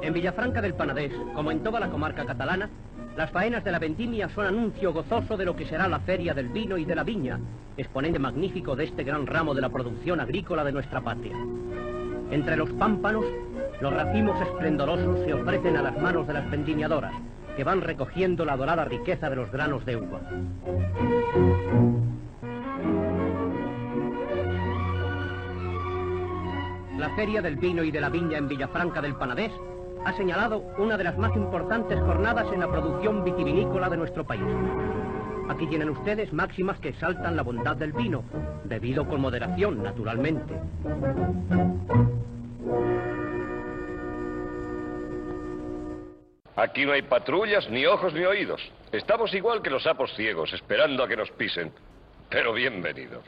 En Villafranca del Penedés, como en toda la comarca catalana, las faenas de la vendimia son anuncio gozoso de lo que será la feria del vino y de la viña, exponente magnífico de este gran ramo de la producción agrícola de nuestra patria. Entre los pámpanos, los racimos esplendorosos se ofrecen a las manos de las vendimiadoras, que van recogiendo la dorada riqueza de los granos de uva. La Feria del Vino y de la Viña en Villafranca del Penedés ha señalado una de las más importantes jornadas en la producción vitivinícola de nuestro país. Aquí tienen ustedes máximas que exaltan la bondad del vino, bebido con moderación, naturalmente. Aquí no hay patrullas, ni ojos, ni oídos. Estamos igual que los sapos ciegos, esperando a que nos pisen. Pero bienvenidos.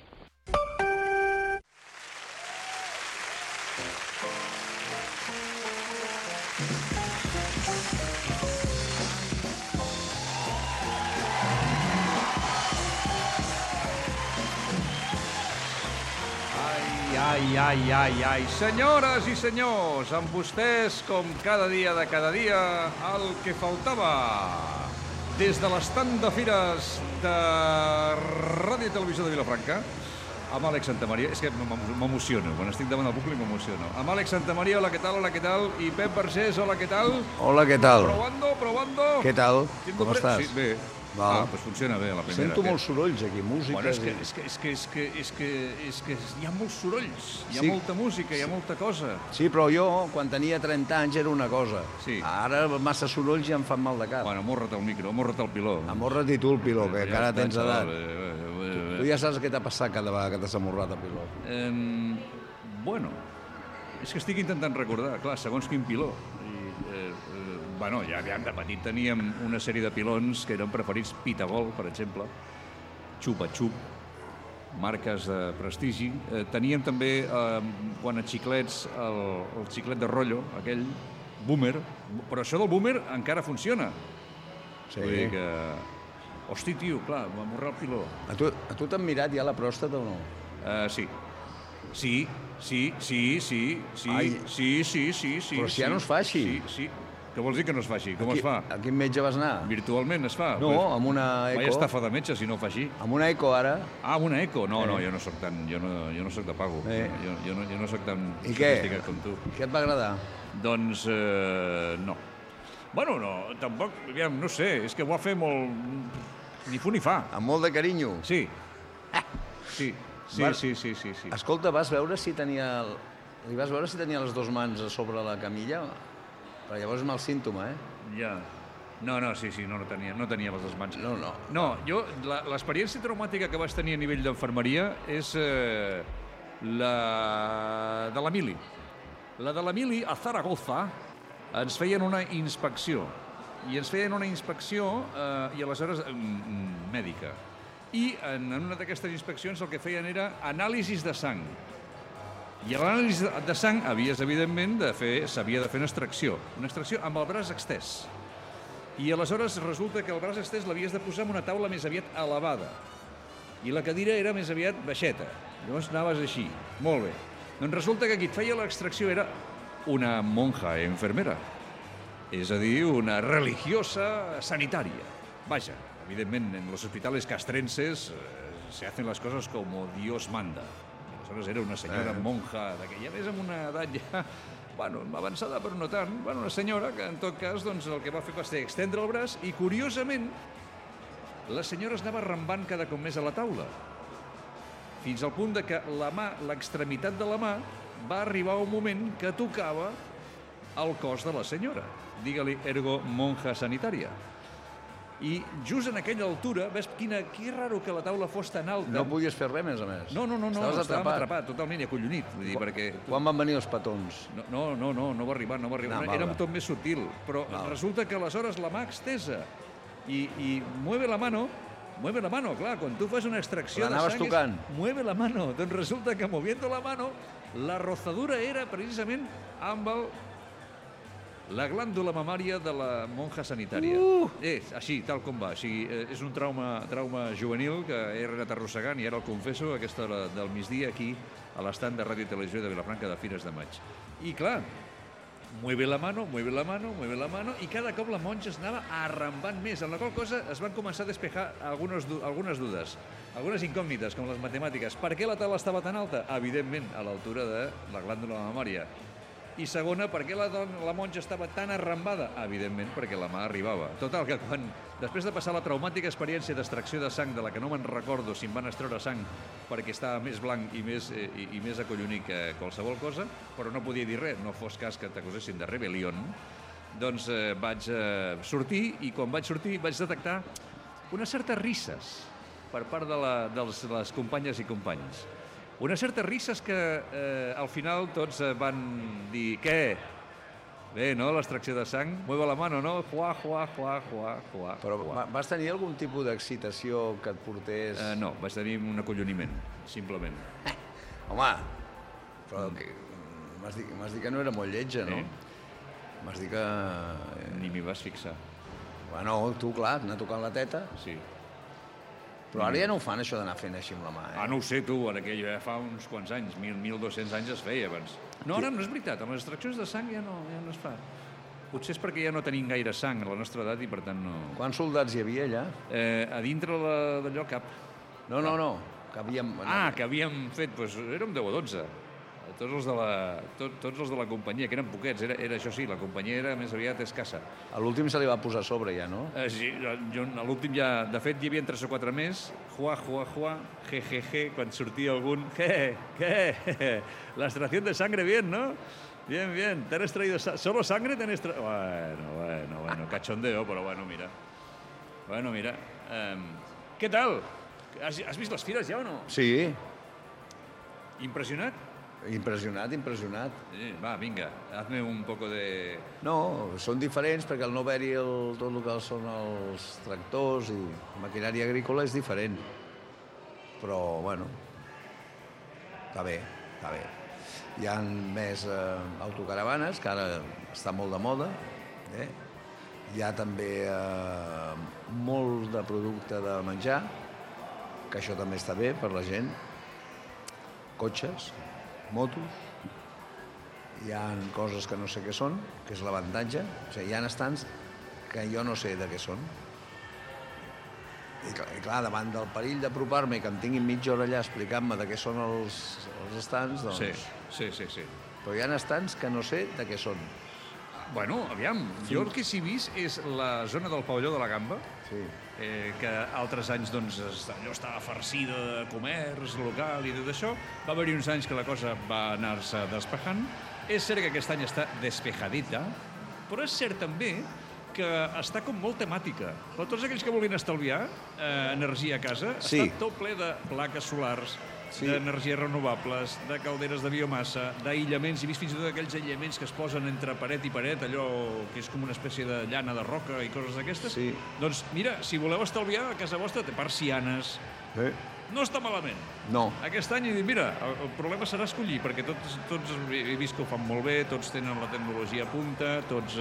Ai, senyores i senyors, amb vostès, com cada dia de cada dia, el que faltava. Des de l'estand de fires de Ràdio i Televisió de Vilafranca, amb Àlex Santamaria, és que m'emociono, quan estic davant del públic m'emociono. Amb Àlex Santamaria, hola, què tal? I Pep Vergés, hola, què tal? Hola, què tal? Probando. Què tal? Com estàs? Sí, bé. Doncs funciona bé la primera. Sento molts sorolls aquí, música... Bueno, és que hi ha molts sorolls, hi ha molta música, hi ha molta cosa. Sí, però jo, quan tenia 30 anys, era una cosa. Sí. Ara massa sorolls ja em fan mal de cap. Bueno, amorra't el micro, amorra't el piló. Amorra't i tu el piló, que encara tens edat. Tu ja saps què t'ha passat cada vegada que t'has amorrat el piló. Bueno, és que estic intentant recordar, clar, segons quin piló. Bueno, ja de petit teníem una sèrie de pilons que eren preferits, Pitagol, per exemple, Xupa Xup, marques de prestigi. Teníem també, quan a xiclets, el xiclet de rotllo, aquell, Boomer, però això del Boomer encara funciona. Sí. Vull dir que... Hosti, tio, clar, m'amorrar el piló. A tu t'han mirat ja la pròstata o no? Sí. Sí. Però si ja no es fa així. Sí. Què vols dir que no es fa així? Com es fa? A quin metge vas anar? Virtualment es fa? No, amb una eco. Vaya estafa de metge si no ho fa així. Amb una eco, ara. Ah, amb una eco? No, jo no soc tan... Jo no soc de pago. Jo no soc tan sofisticat com tu. I què et va agradar? Doncs, no. Bueno, no, tampoc, aviam, no sé, és que ho va fer molt... Ni fu ni fa. Amb molt de carinyo? Sí. Sí. Escolta, vas veure si tenia... Li vas veure si tenia les dues mans a sobre la camilla? Però llavors és mal símptoma, Ja. No, sí, no tenia les dues mans. No. No, jo, l'experiència traumàtica que vaig tenir a nivell d'infermeria és la de l'Emili. La de l'Emili, a Zaragoza, ens feien una inspecció. I ens feien una inspecció, i aleshores, mèdica. I en una d'aquestes inspeccions el que feien era anàlisis de sang. I a l'anàlisi de sang s'havia de fer una extracció amb el braç extès. I aleshores resulta que el braç extès l'havies de posar en una taula més aviat elevada. I la cadira era més aviat baixeta. Llavors anaves així. Molt bé. Doncs resulta que qui et feia l'extracció era una monja enfermera. És a dir, una religiosa sanitària. Vaja, evidentment, en los hospitales castrenses se hacen las cosas como Dios manda. Aleshores era una senyora monja d'aquella, més amb una edat ja, avançada però no tant, una senyora que en tot cas el que va fer va ser extendre el braç i curiosament la senyora es anava arrambant cada cop més a la taula fins al punt que la mà, l'extremitat de la mà va arribar un moment que tocava el cos de la senyora, digue-li ergo monja sanitària. I just en aquella altura, ves que raro que la taula fos tan alta. No podies fer res, més a més. No, estàvem atrapat, totalment, i acollonit. Quan van venir els petons? No va arribar. Era tot més sutil, però resulta que aleshores la mà extesa i mueve la mano, clar, quan tu fas una extracció de sang, mueve la mano, doncs resulta que moviendo la mano, la rozadura era precisament amb la glàndula mamària de la monja sanitària. És així, tal com va. És un trauma juvenil que he anat arrossegant i ara el confesso a aquesta hora del migdia aquí a l'estand de Ràdio i Televisió de Vilafranca de Fires de Maig. I clar, mueve la mano, mueve la mano, mueve la mano, i cada cop la monja es anava arrambant més, amb la qual cosa es van començar a despejar algunes dudes, algunes incògnites, com les matemàtiques. Per què la taula estava tan alta? Evidentment, a l'altura de la glàndula mamària. I segona, per què la monja estava tan arrambada? Evidentment, perquè la mà arribava. Total, que després de passar la traumàtica experiència d'extracció de sang, de la que no me'n recordo si em van extreure sang perquè estava més blanc i més acollonit que qualsevol cosa, però no podia dir res, no fos cas que t'acusessin de rebel·lió, doncs vaig sortir, i quan vaig sortir vaig detectar unes certes risses per part de les companyes i companys. Unes certes risses que al final tots van dir, què? Bé, no?, l'extracció de sang, mueva la mano, no? Juá. Però vas tenir algun tipus d'excitació que et portés... No, vaig tenir un acolloniment, simplement. Home, però m'has dit que no era molt lletja, no? M'has dit que... Ni m'hi vas fixar. Bueno, tu, clar, anar tocant la teta. Sí. Però ara ja no ho fan, això d'anar fent així amb la mà, No ho sé, tu, ara que ja fa uns quants anys, 1.200 anys es feia abans. No, ara no és veritat, amb les extraccions de sang ja no es fa. Potser és perquè ja no tenim gaire sang a la nostra edat i per tant no... Quants soldats hi havia allà? A dintre d'allò cap. No, que havíem... Que havíem fet, doncs érem 10 o 12. Tots els de la companyia, que eren poquets, era això sí, la companyia era més aviat escassa. A l'últim se li va posar a sobre ja, no? Sí, a l'últim ja, de fet, hi havia 3 o 4 més, juá, jejeje, quan sortia algun, ¿qué? La extracción de sangre, bien, ¿no? Bien, te han extraído solo sangre, te han extraído... Bueno, cachondeo, però mira. ¿Qué tal? ¿Has vist les fires ja o no? Sí. Impressionat? Impressionat. Va, vinga, hazme un poco de... No, són diferents perquè al no haver-hi tot el que són els tractors i maquinària agrícola és diferent. Però, bueno, està bé. Hi ha més autocaravanes, que ara està molt de moda. Hi ha també molt de producte de menjar, que això també està bé per la gent. Cotxes, motos, hi ha coses que no sé què són, que és l'avantatge. O sigui, hi ha estants que jo no sé de què són. I clar, davant del perill d'apropar-me i que em tinguin mitja hora allà explicant-me de què són els estants, doncs... Sí. Però hi ha estants que no sé de què són. Bueno, aviam, jo el que sí he vist és la zona del pavelló de la Gamba, que altres anys doncs, allò estava farcida de comerç local i tot això. Va haver-hi uns anys que la cosa va anar-se despejant. És cert que aquest any està despejadita, però és cert també que està com molt temàtica. Per tots aquells que vulguin estalviar energia a casa, està tot ple de plaques solars, d'energies renovables, de calderes de biomassa, d'aïllaments. He vist fins i tot aquells aïllaments que es posen entre paret i paret, allò que és com una espècie de llana de roca i coses d'aquestes. Doncs mira, si voleu estalviar a casa vostra, té persianes. No està malament. No. Aquest any he dit, mira, el problema serà escollir, perquè tots he vist que ho fan molt bé, tots tenen la tecnologia a punta, tots,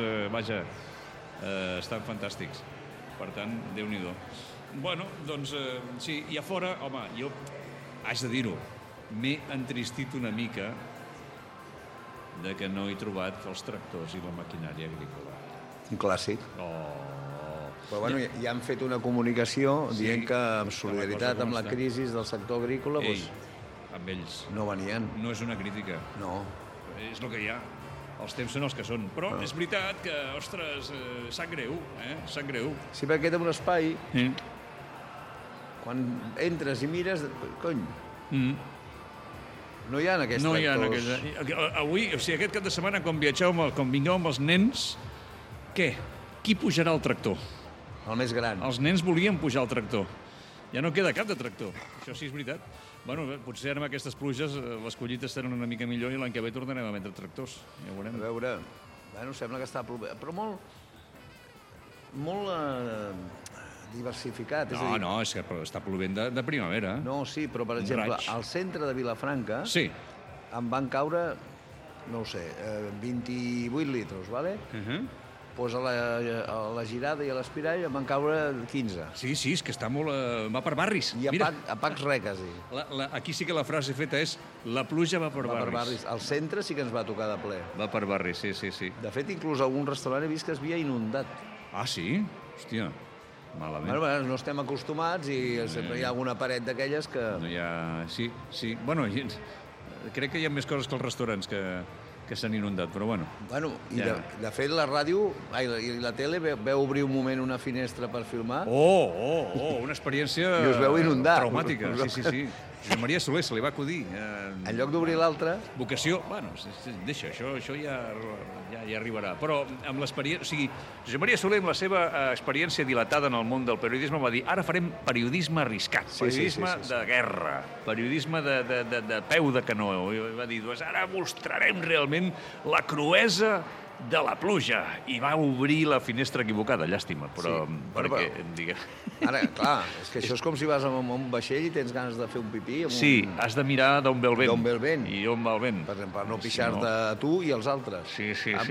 estan fantàstics. Per tant, Déu-n'hi-do. Bueno, doncs, sí, i a fora, home, jo haig de dir-ho, m'he entristit una mica de que no he trobat els tractors i la maquinària agrícola. Un clàssic. Però bueno, ja han fet una comunicació dient que en solidaritat amb la crisi del sector agrícola amb ells no venien. No és una crítica. No. És el que hi ha. Els temps són els que són. Però és veritat que, ostres, sap greu, sap greu. Sí, perquè queda un espai... Quan entres i mires, cony, no hi ha aquests tractors. No hi ha avui, o sigui, aquest cap de setmana, quan vingueu amb els nens, què? Qui pujarà al tractor? El més gran. Els nens volien pujar al tractor. Ja no queda cap de tractor. Això sí és veritat. Bueno, potser amb aquestes pluges les collites seran una mica millor i l'any que ve tornarem a vendre tractors. Ja ho veurem. A veure, bueno, sembla que està plovent, però molt diversificat. No, és que està plovent de primavera. No, sí, però per exemple, al centre de Vilafranca em van caure, no ho sé, 28 litres, vale? Pues a la girada i a l'espirall em van caure 15. Sí, és que està molt... va per barris. I Mira, a Pacs re, quasi. aquí sí que la frase feta és la pluja va per Va per barris. barris. Al centre sí que ens va tocar de ple. Va per barris, sí. De fet, inclús algun restaurant he vist que es havia inundat. Ah, sí? Hòstia, malament. Bueno, no estem acostumats i sempre hi ha alguna paret d'aquelles que... No hi ha... Sí. Bueno, crec que hi ha més coses que els restaurants que s'han inundat, però bueno. Bueno, i Ja. de fet la ràdio i la tele veu obrir un moment una finestra per filmar. Una experiència... I us veu inundar. Traumàtica, sí. Josep Maria Soler se li va acudir. En lloc d'obrir l'altre... Vocació, bueno, deixa, això ja arribarà. Però amb l'experiència... O sigui, Josep Maria Soler, amb la seva experiència dilatada en el món del periodisme, va dir ara farem periodisme arriscat, periodisme de guerra, periodisme de peu de canó. I va dir, doncs ara mostrarem realment la cruesa de la pluja. I va obrir la finestra equivocada, llàstima, però perquè, diguem... Ara, clar, és que això és com si vas amb un vaixell i tens ganes de fer un pipí. Sí, has de mirar d'on ve el vent. D'on ve el vent. I on va el vent. Per no pixar-te a tu i als altres. Sí.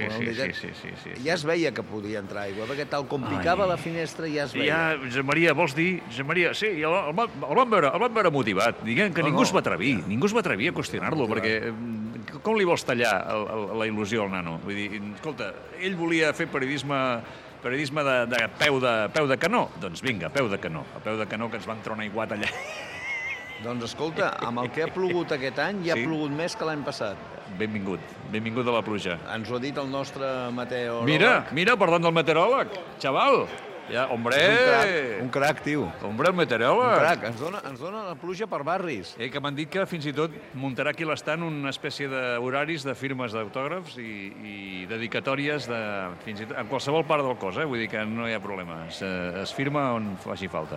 Ja es veia que podia entrar aigua, perquè tal com picava la finestra ja es veia. Ja, Josep Maria, vols dir? Josep Maria, sí, el vam veure motivat. Diguem que ningú es va atrevir a qüestionar-lo, perquè com li vols tallar la il·lusió al nano? Vull dir, escolta, ell volia fer periodisme de peu de canó. Doncs vinga, peu de canó. A peu de canó que ens van tronar aiguat allà. Doncs escolta, amb el que ha plogut aquest any ja ha plogut més que l'any passat. Benvingut a la pluja. Ens ho ha dit el nostre meteoròleg. Mira, parlant del meteoròleg, xaval. Ja, hombre! Un crac, tio. Hombre, el meteoròleg. Un crac, ens dona la pluja per barris. Que m'han dit que fins i tot muntarà aquí a l'estant una espècie d'horaris de firmes d'autògrafs i dedicatòries fins i tot en qualsevol part del cos, vull dir que no hi ha problema. Es firma on faci falta.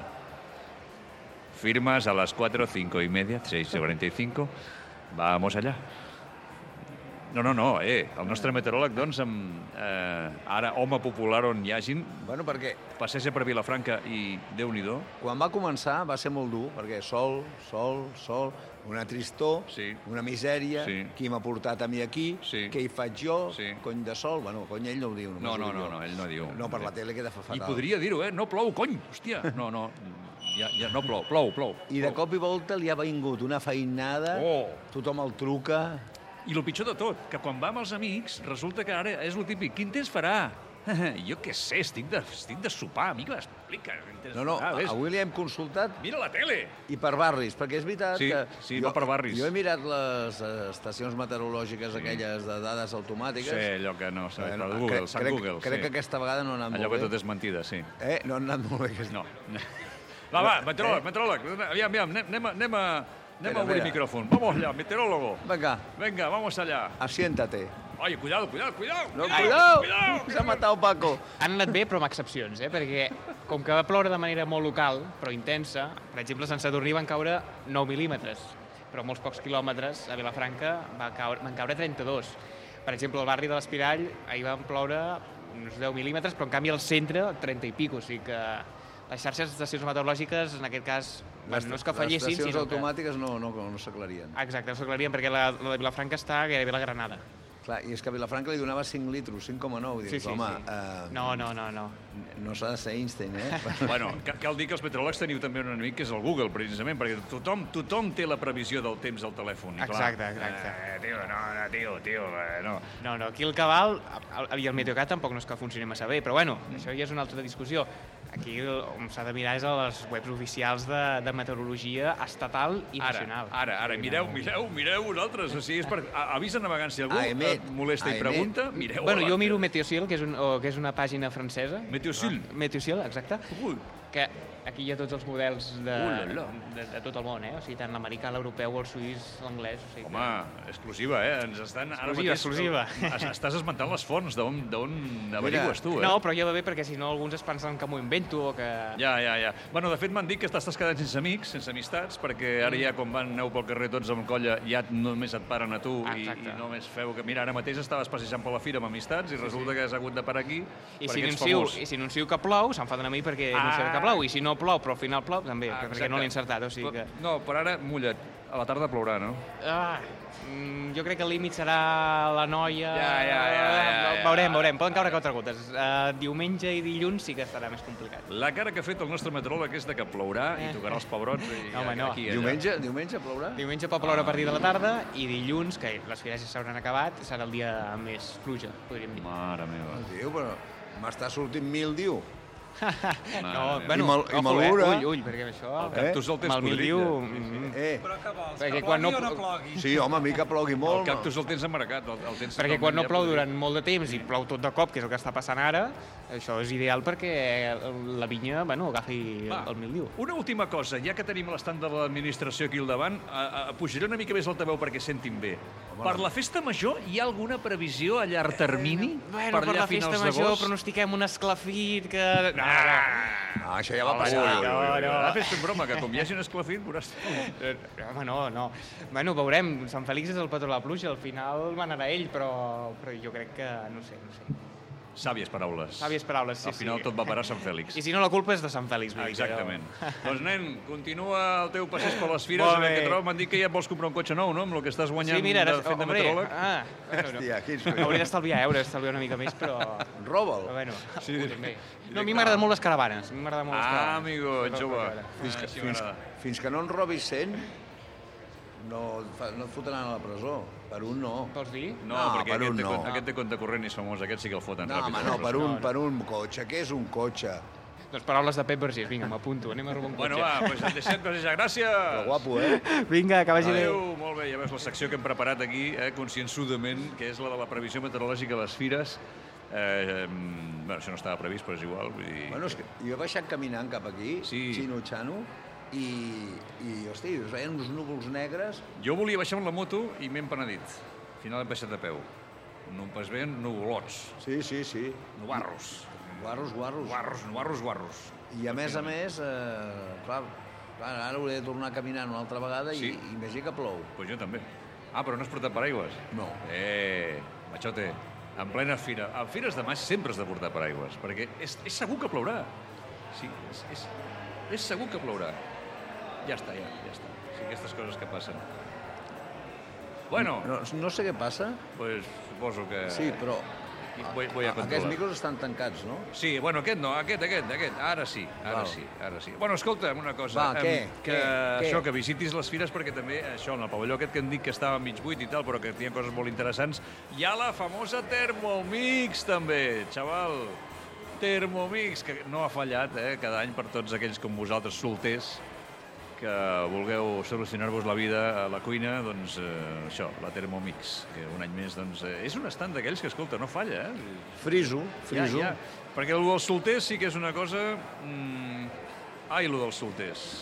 Firmas a las 4, 5 y media, 6:45. Vamos allá. No, el nostre meteoròleg, doncs, ara home popular on hi hagin, Bueno, perquè passeja per Vilafranca i Déu-n'hi-do. quan va començar va ser molt dur, perquè sol, una tristor, una misèria, qui m'ha portat a mi aquí, què hi faig jo, cony de sol, bueno, cony ell no ho diu. No, ell no diu. No, per la tele queda fatal. I podria dir-ho, no plou, cony, hòstia. No, ja no plou. I de cop i volta li ha vingut una feinada, tothom el truca... I el pitjor de tot, que quan va amb els amics, resulta que ara és el típic, quin temps farà? Jo què sé, estic de sopar, amic, explica. No, avui li hem consultat... Mira la tele! I per barris, perquè és veritat que... Sí, va per barris. Jo he mirat les estacions meteorològiques aquelles de dades automàtiques... Sí, allò que no, per Google, Sant Google. Crec que aquesta vegada no ha anat molt bé. Allò que tot és mentida, sí. No ha anat molt bé. No. Va, meteoròleg, aviam, anem a obrir el micrófono. Vamos allá, meteorólogo. Venga, vamos allá. Asiéntate. Oye, cuidado. No, cuidado! S'ha matat Paco. Han anat bé, però amb excepcions, perquè com que va ploure de manera molt local, però intensa, per exemple, a Sant Sadurní van caure 9 mil·límetres, però a molts pocs quilòmetres a Vilafranca van caure 32. Per exemple, al barri de l'Espirall ahir van ploure uns 10 mil·límetres, però en canvi al centre 30 i pico, o sigui que les xarxes d'estacions meteorològiques, en aquest cas, no és que fallessin, les estacions automàtiques no s'aclarien. Exacte, no s'aclarien, perquè la de Vilafranca està gairebé a la Granada. Clar, i és que a Vilafranca li donava 5 litros, 5,9. Sí. No. No s'ha de ser Einstein, Bueno, cal dir que els meteoròlegs teniu també un enemic, que és el Google, precisament, perquè tothom té la previsió del temps al telèfon. Exacte. Tio, no. No, aquí el cabal i el Meteocat tampoc no és que funcioni massa bé, però bueno, això ja és una altra discussió. Aquí on s'ha de mirar és a les webs oficials de meteorologia estatal i nacional. Ara, mireu vosaltres, o sigui, és per avís a navegant, si algú et molesta i pregunta, mireu. Bueno, jo miro Meteosil, que és una pàgina francesa. Meteosil, exacte. Que aquí hi ha tots els models de tot el món, o sigui, tant l'americà, l'europeu, el suís, l'anglès. Home, exclusiva, ens estan... Exclusiva. Estàs esmentant les fonts d'on averigues tu, No, però ja va bé, perquè si no alguns es pensen que m'ho invento o que... Ja. Bueno, de fet m'han dit que t'estàs quedant sense amics, sense amistats, perquè ara ja quan aneu pel carrer tots amb colla ja només et paren a tu i només feu que... Mira, ara mateix estaves passejant per la fira amb amistats i resulta que has hagut de parar aquí perquè ets famós. I si anuncio que plou, s'enfaden a mi perquè anuncio que plou, i si no plou, però al final plou, també, perquè no l'he encertat, o sigui que... No, per ara, mulla't. a la tarda plourà, no? Jo crec que el límit serà la Noia... Ja. Veurem. Poden caure 4 gotes. Diumenge i dilluns sí que serà més complicat. La cara que ha fet el nostre meteoròleg és de que plourà i tocarà els pebrots. Home, no. Diumenge plourà? Diumenge pot ploure a partir de la tarda i dilluns, que les fires ja s'hauran acabat, serà el dia més pluja, podríem dir. Mare meva. Diu, però m'està sortint mildiu. No, I malura. Ull, perquè això... El cactus el tens malmildiu... Però que vols, Perquè que quan plogui no- o no plogui? Sí, home, a mi que plogui molt. El cactus el tens emmarcat. Perquè quan no plou durant molt de temps i plou tot de cop, que és el que està passant ara, això és ideal perquè la vinya, agafi el mildiu. Una última cosa, ja que tenim l'estant de l'administració aquí al davant, pujaré una mica més l'altaveu perquè sentin bé. Per la festa major hi ha alguna previsió a llarg termini? Per la festa major pronostiquem un esclafit que... Això ja va passar. Ara fes fent broma, que com hi hagi un esclafit veuràs... Home, no. Veurem, Sant Fèlix és el patró de la pluja, al final manarà ell, però jo crec que, no sé. Sàvies paraules. Sàvies paraules, sí. Al final tot va parar a Sant Fèlix. I si no, la culpa és de Sant Fèlix. Exactament. Doncs, nen, continua el teu passeig per les fires. Molt bé. Que trobo, m'han dit que ja et vols comprar un cotxe nou, no?, amb el que estàs guanyant Sí, mira, fent de meteoròleg. Hòstia, quins Hauria d'estalviar una mica més, però... Roba'l. Sí. També. No, a mi m'agraden molt les caravanes. Amigo, ets jove. Fins que no en robis 100, no et fotran a la presó. Per un no. Vols dir? No, No, perquè per un no. aquest de compte corrent és famós, aquest sí que el foten No, ràpid. home, no, per un cotxe. Què és un cotxe? Doncs paraules de Pep Vergés. Vinga, m'apunto. Anem a robar un cotxe. Bueno, va, doncs et deixem passejar. Gràcies! Però guapo, eh? Vinga, que vagi bé. Adéu, molt bé, ja veus la secció que hem preparat aquí, concienzudament, que és la de la previsió meteorològica a les fires. Bueno, això no estava previst, però és igual. Vull dir... Bueno, és que jo he baixat caminant cap aquí, Sí. xino-xano, i hosti, es veien uns núvols negres. Jo volia baixar amb la moto i m'he empenedit. Al final he baixat a peu. No em pas ben nuvolats. Sí. Nubarros. Guarros. I a més, clar, ara hauré de tornar a caminar una altra vegada Sí. i imagina que plou. Pues jo també. Però no has portat paraigües? No. Machote, en plena fira. A fires de maig sempre has de portar paraigües, perquè és segur que plourà. Sí, és segur que plourà. Ja està. Sí, aquestes coses que passen. Bueno, No sé què passa. pues suposo que... Sí, però Voy a controlar. aquests micros estan tancats, no? Sí, bueno, aquest no, aquest. Ara sí. Bueno, escolta'm una cosa. Va, què? Això, que visitis les fires, perquè també, això, en el pavelló aquest que hem dit que estava mig buit i tal, però que tenia coses molt interessants, hi ha la famosa Thermomix, també, xaval. Thermomix, que no ha fallat, cada any per tots aquells com vosaltres, solters, que vulgueu solucionar-vos la vida a la cuina, doncs això, la Thermomix, que un any més, doncs, és un estand d'aquells que, escolta, no falla, Friso. Ja. Perquè el dels solters sí que és una cosa... Ai, lo dels solters.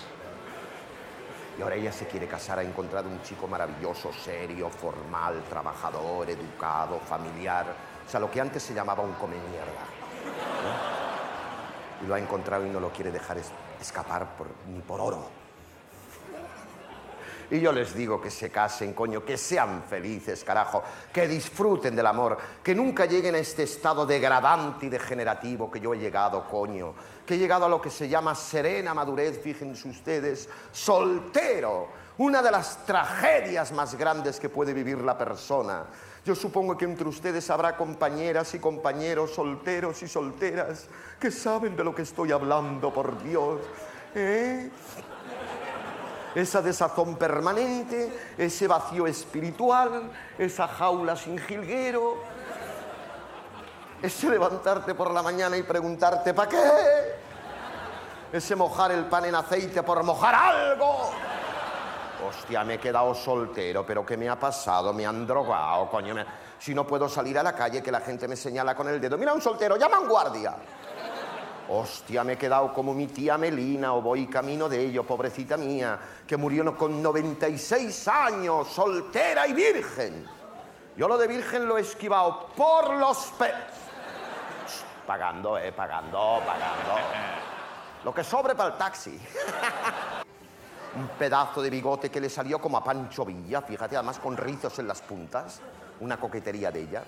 Y ahora ella se quiere casar, ha encontrado un chico maravilloso, serio, formal, trabajador, educado, familiar. O sea, lo que antes se llamaba un come mierda. ¿No? Y lo ha encontrado y no lo quiere dejar escapar ni por oro. Y yo les digo que se casen, coño, que sean felices, carajo, que disfruten del amor, que nunca lleguen a este estado degradante y degenerativo que yo he llegado, coño, que he llegado a lo que se llama serena madurez, fíjense ustedes, soltero, una de las tragedias más grandes que puede vivir la persona. Yo supongo que entre ustedes habrá compañeras y compañeros solteros y solteras que saben de lo que estoy hablando, por Dios, ¿eh? Esa desazón permanente, ese vacío espiritual, esa jaula sin jilguero, ese levantarte por la mañana y preguntarte ¿para qué? Ese mojar el pan en aceite por mojar algo. Hostia, me he quedado soltero, pero ¿qué me ha pasado? Me han drogado, coño. Si no puedo salir a la calle, que la gente me señala con el dedo. Mira un soltero, llama a un guardia. Hostia, me he quedado como mi tía Melina, o voy camino de ello, pobrecita mía, que murió con 96 años, soltera y virgen. Yo lo de virgen lo he esquivado por los Pagando. Lo que sobre para el taxi. Un pedazo de bigote que le salió como a Pancho Villa, fíjate, además con rizos en las puntas. Una coquetería de ella.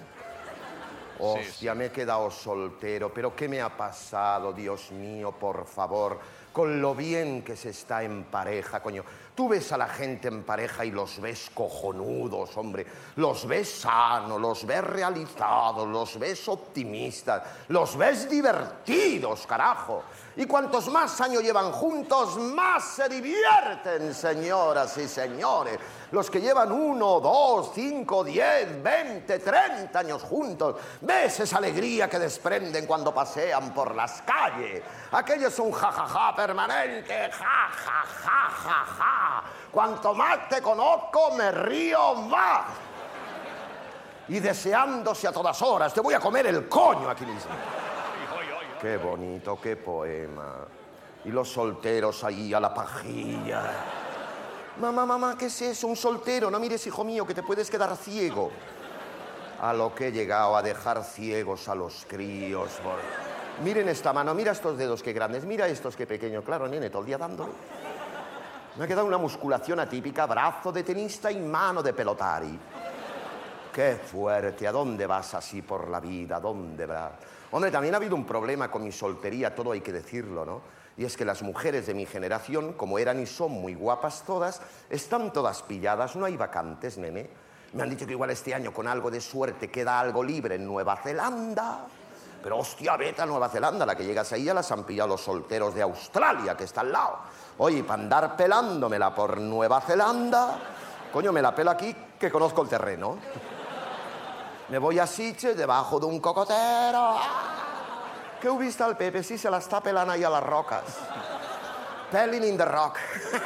Hostia, me he quedado soltero, pero ¿qué me ha pasado, Dios mío, por favor? con lo bien que se está en pareja, coño. Tú ves a la gente en pareja y los ves cojonudos, hombre. Los ves sanos, los ves realizados, los ves optimistas, los ves divertidos, carajo. Y cuantos más años llevan juntos, más se divierten, señoras y señores. Los que llevan 1, 2, 5, 10, 20, 30 años juntos, ves esa alegría que desprenden cuando pasean por las calles. Aquello es un jajaja permanente, jajaja. Cuanto más te conozco, me río más. Y deseándose a todas horas, te voy a comer el coño aquí mismo. Qué bonito, qué poema. Y los solteros ahí a la pajilla. Mamá, ¿qué es eso? Un soltero. No mires, hijo mío, que te puedes quedar ciego. A lo que he llegado a dejar ciegos a los críos. Miren esta mano, mira estos dedos qué grandes, mira estos qué pequeños. Claro, nene, todo el día dándole. Me ha quedado una musculación atípica, brazo de tenista y mano de pelotari. Qué fuerte, ¿a dónde vas así por la vida? ¿A dónde vas? Hombre, también ha habido un problema con mi soltería, todo hay que decirlo, ¿no? Y es que las mujeres de mi generación, como eran y son muy guapas todas, están todas pilladas, no hay vacantes, nene. Me han dicho que igual este año, con algo de suerte, queda algo libre en Nueva Zelanda. Pero hostia, vete a Nueva Zelanda, la que llegas ahí ya las han pillado los solteros de Australia, que está al lado. Oye, para andar pelándomela por Nueva Zelanda, coño, me la pelo aquí, que conozco el terreno. Me voy a Sitges, debajo de un cocotero. Què heu vist al Pepe? Sí, se l'està pelant ahí a les roques. Pelling in the rock.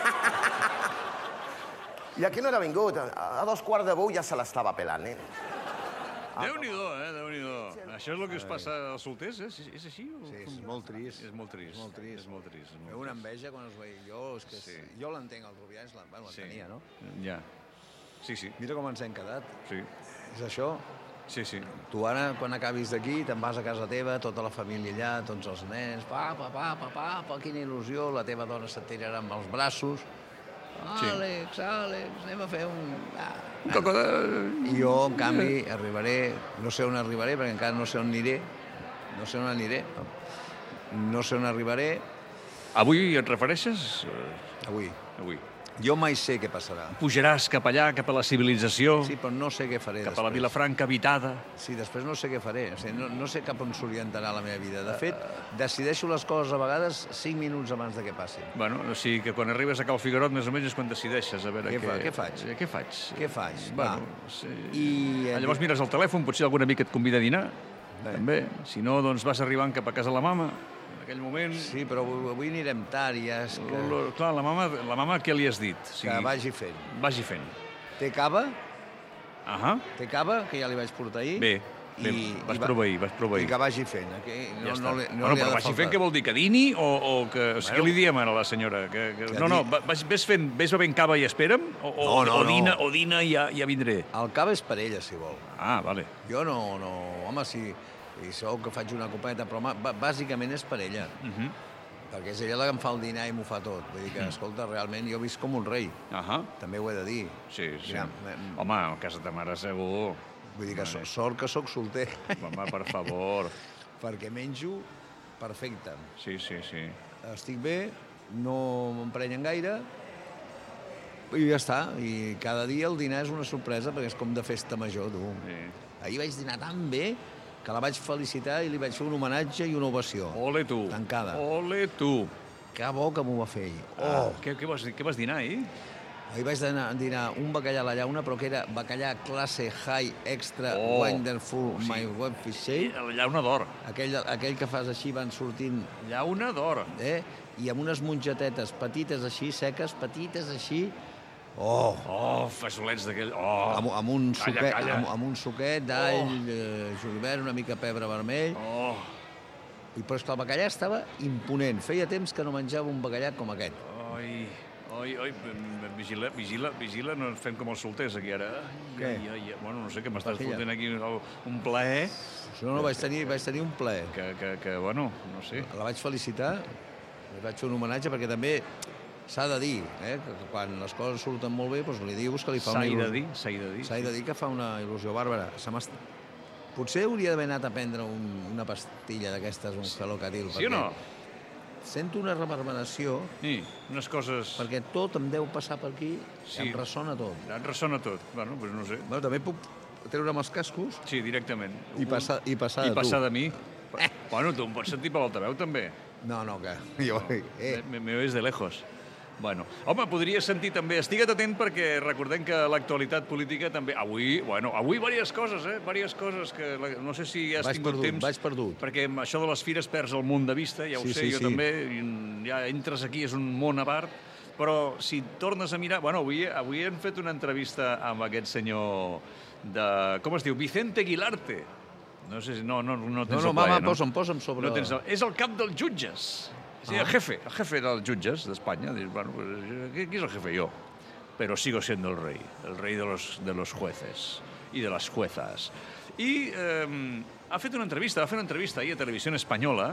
I aquí no era vingut. A 2:15 ja se l'estava pelant, eh? Déu-n'hi-do, Déu-n'hi-do. Això és el que us passa als solters, eh? És així? Sí, és molt trist. És molt trist. Molt trist. És molt trist. Veu una enveja quan us veig jo. És que Sí. jo l'entenc, el Rubià l'entenia, no? Ja. Sí. Mira com ens hem quedat. Sí. És això. Sí. Tu ara, quan acabis d'aquí, te'n vas a casa teva, tota la família allà, tots els nens, papà, quina il·lusió, la teva dona se't tirarà amb els braços. Sí. Àlex, anem a fer un... Un cocodè... I jo, en canvi, arribaré, no sé on arribaré, perquè encara no sé on aniré, no sé on arribaré. Avui et refereixes? Avui. Avui. Jo mai sé què passarà. Pujaràs cap allà, cap a la civilització, Sí, però no sé què faré cap a la després. Vilafranca habitada. Sí, després no sé què faré. O sigui, no sé cap on s'orientarà la meva vida. De fet, decideixo les coses a vegades 5 minuts abans de que passin. Bueno, o sigui que quan arribes a Cal Figuerot més o menys és quan decideixes a veure Què què faig? Què faig? Què faig? Bueno, Va. sí. I... Llavors mires el telèfon, potser algun amic et convida a dinar, Bé. també. Si no, doncs vas arribant cap a casa la mama, en aquell moment... Sí, però avui anirem tard i ja és que... Clar, la mama què li has dit? O sigui, Que vagi fent. Vagi fent. Té cava? Ahà. Té cava, que ja li vaig portar ahir. Bé, vas proveir. I que vagi fent. Ja està. Bueno, però vagi fent què vol dir? Que dini o que... O sigui, què li diem ara a la senyora? No, ves bevent cava i espera'm? O dina i ja vindré? El cava és per ella, si vol. Ah, vale. Jo no... Home, si sou que faig una copeta, però bàsicament és per ella. Perquè és ella la que em fa el dinar i m'ho fa tot. Vull dir que, escolta, realment jo visc com un rei. Ahà. També ho he de dir. Sí. Mira, Home, a casa de mare segur. vull dir que sort que sóc solter. Home, per favor. Perquè menjo perfecte. Sí. Estic bé, no m'emprenyen gaire, i ja està. I cada dia el dinar és una sorpresa, perquè és com de festa major, tu. Sí. Ahir vaig dinar tan bé que la vaig felicitar i li vaig fer un homenatge i una ovació. Ole tu. Tancada. Ole tu. Que bo que m'ho va fer ahir. Què vas dinar ahir? Ahir vaig dinar un bacallà a la llauna, però que era bacallà classe high, extra, wonderful, my web fish. La llauna d'or. Aquell que fas així, van sortint... Llauna d'or. I amb unes mongetetes petites així, seques, petites així. Fesolets d'aquell... Amb un suquet, Calla. amb un suquet d'all, julivert, una mica pebre vermell. Però és que el bacallà estava imponent. Feia temps que no menjava un bacallà com aquest. Oi, vigila, no ens fem com els solters aquí ara. Què? Bueno, no sé, que m'estàs fotent aquí un plaer. No, vaig tenir un plaer. Que, bueno, no sé. La vaig felicitar, li vaig fer un homenatge, perquè també s'ha de dir, que quan les coses surten molt bé, doncs li dius que li fa una il·lusió. S'ha de dir que fa una il·lusió bàrbara. Potser hauria d'haver anat a prendre una pastilla d'aquestes, un felocatil. Sí o no? sento una reverberació... Sí, unes coses... Perquè tot em deu passar per aquí, em ressona tot. Et ressona tot. Bueno, doncs no sé. Bueno, també puc treure'm els cascos... Sí, directament. I passar de tu. I passar de mi. Bueno, tu em pots sentir per l'altaveu, també. No, que... Jo... Me oís de lejos. Bueno, home, podries sentir també... Estigue't atent perquè recordem que l'actualitat política també... Avui diverses coses, diverses coses que no sé si has tingut temps... Vaig perdut. Perquè amb això de les fires perds el munt de vista, ja ho sé, jo també, ja entres aquí, és un món a part, però si tornes a mirar... Bueno, avui hem fet una entrevista amb aquest senyor de... Com es diu? Vicente Aguilarte. No sé si... No tens el plaer, no? Posa'm sobre... És el cap dels jutges. Sí, el jefe dels jutges d'Espanya. Bueno, ¿qué es el jefe? Yo. Pero sigo siendo el rey de los jueces y de las juezas. I va fer una entrevista ahir a Televisió Espanyola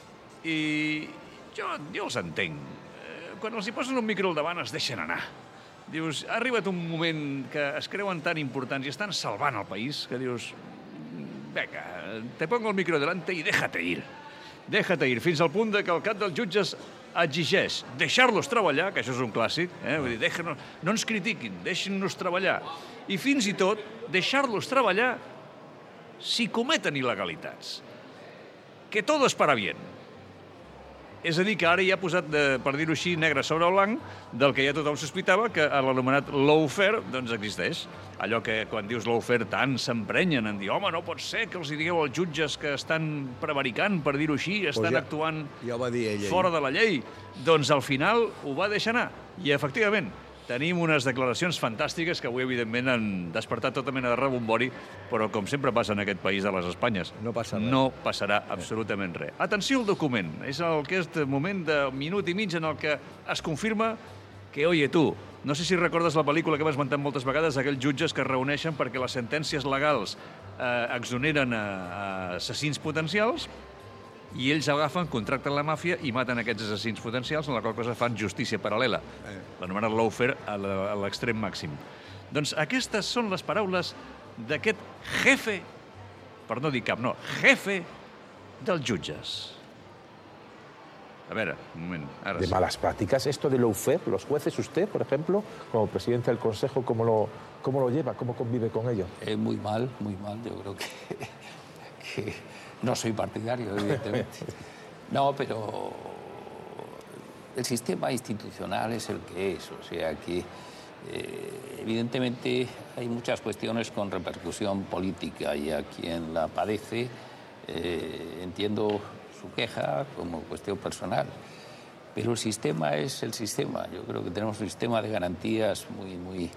i jo els entenc. Quan els hi posen un micro al davant es deixen anar. Dius, ha arribat un moment que es creuen tan importants i estan salvant el país que dius, venga, te pongo el micro delante y déjate ir. Déjate ir, fins al punt que el cap dels jutges exigeix deixar-los treballar, que això és un clàssic, vull dir, no ens critiquin, deixin-nos treballar. I fins i tot deixar-los treballar si cometen il·legalitats. Que todo es para bien. És a dir, que ara ja ha posat, per dir-ho així, negre sobre blanc, del que ja tothom sospitava, que l'anomenat lawfare doncs existeix. Allò que quan dius lawfare tant s'emprenyen en dir home, no pot ser que els digueu als jutges que estan prevaricant, per dir-ho així, estan actuant fora de la llei. Doncs al final ho va deixar anar. I efectivament, tenim unes declaracions fantàstiques que avui, evidentment, han despertat tota mena de rebombori, però com sempre passa en aquest país de les Espanyes, no passarà absolutament res. Atenció al document. És aquest moment de minut i mig en el que es confirma que, oye, tu, no sé si recordes la pel·lícula que hem esmentat moltes vegades, aquells jutges que es reuneixen perquè les sentències legals exoneren assassins potencials i ells agafen, contracten la màfia i maten aquests assassins potencials, en la qual cosa fan justícia paral·lela, l'anomenat lawfare a l'extrem màxim. Doncs aquestes són les paraules d'aquest jefe, per no dir cap, no, jefe dels jutges. A ver, un momento. De malas prácticas. Esto de lawfare, los jueces, usted, por ejemplo, como presidente del Consejo, ¿cómo lo lleva? ¿Cómo convive con ello? Muy mal, muy mal. Yo creo que no soy partidario, evidentemente. No, pero el sistema institucional es el que es. O sea que, evidentemente, hay muchas cuestiones con repercusión política y a quien la padece, entiendo su queja como cuestión personal. Pero el sistema es el sistema. Yo creo que tenemos un sistema de garantías muy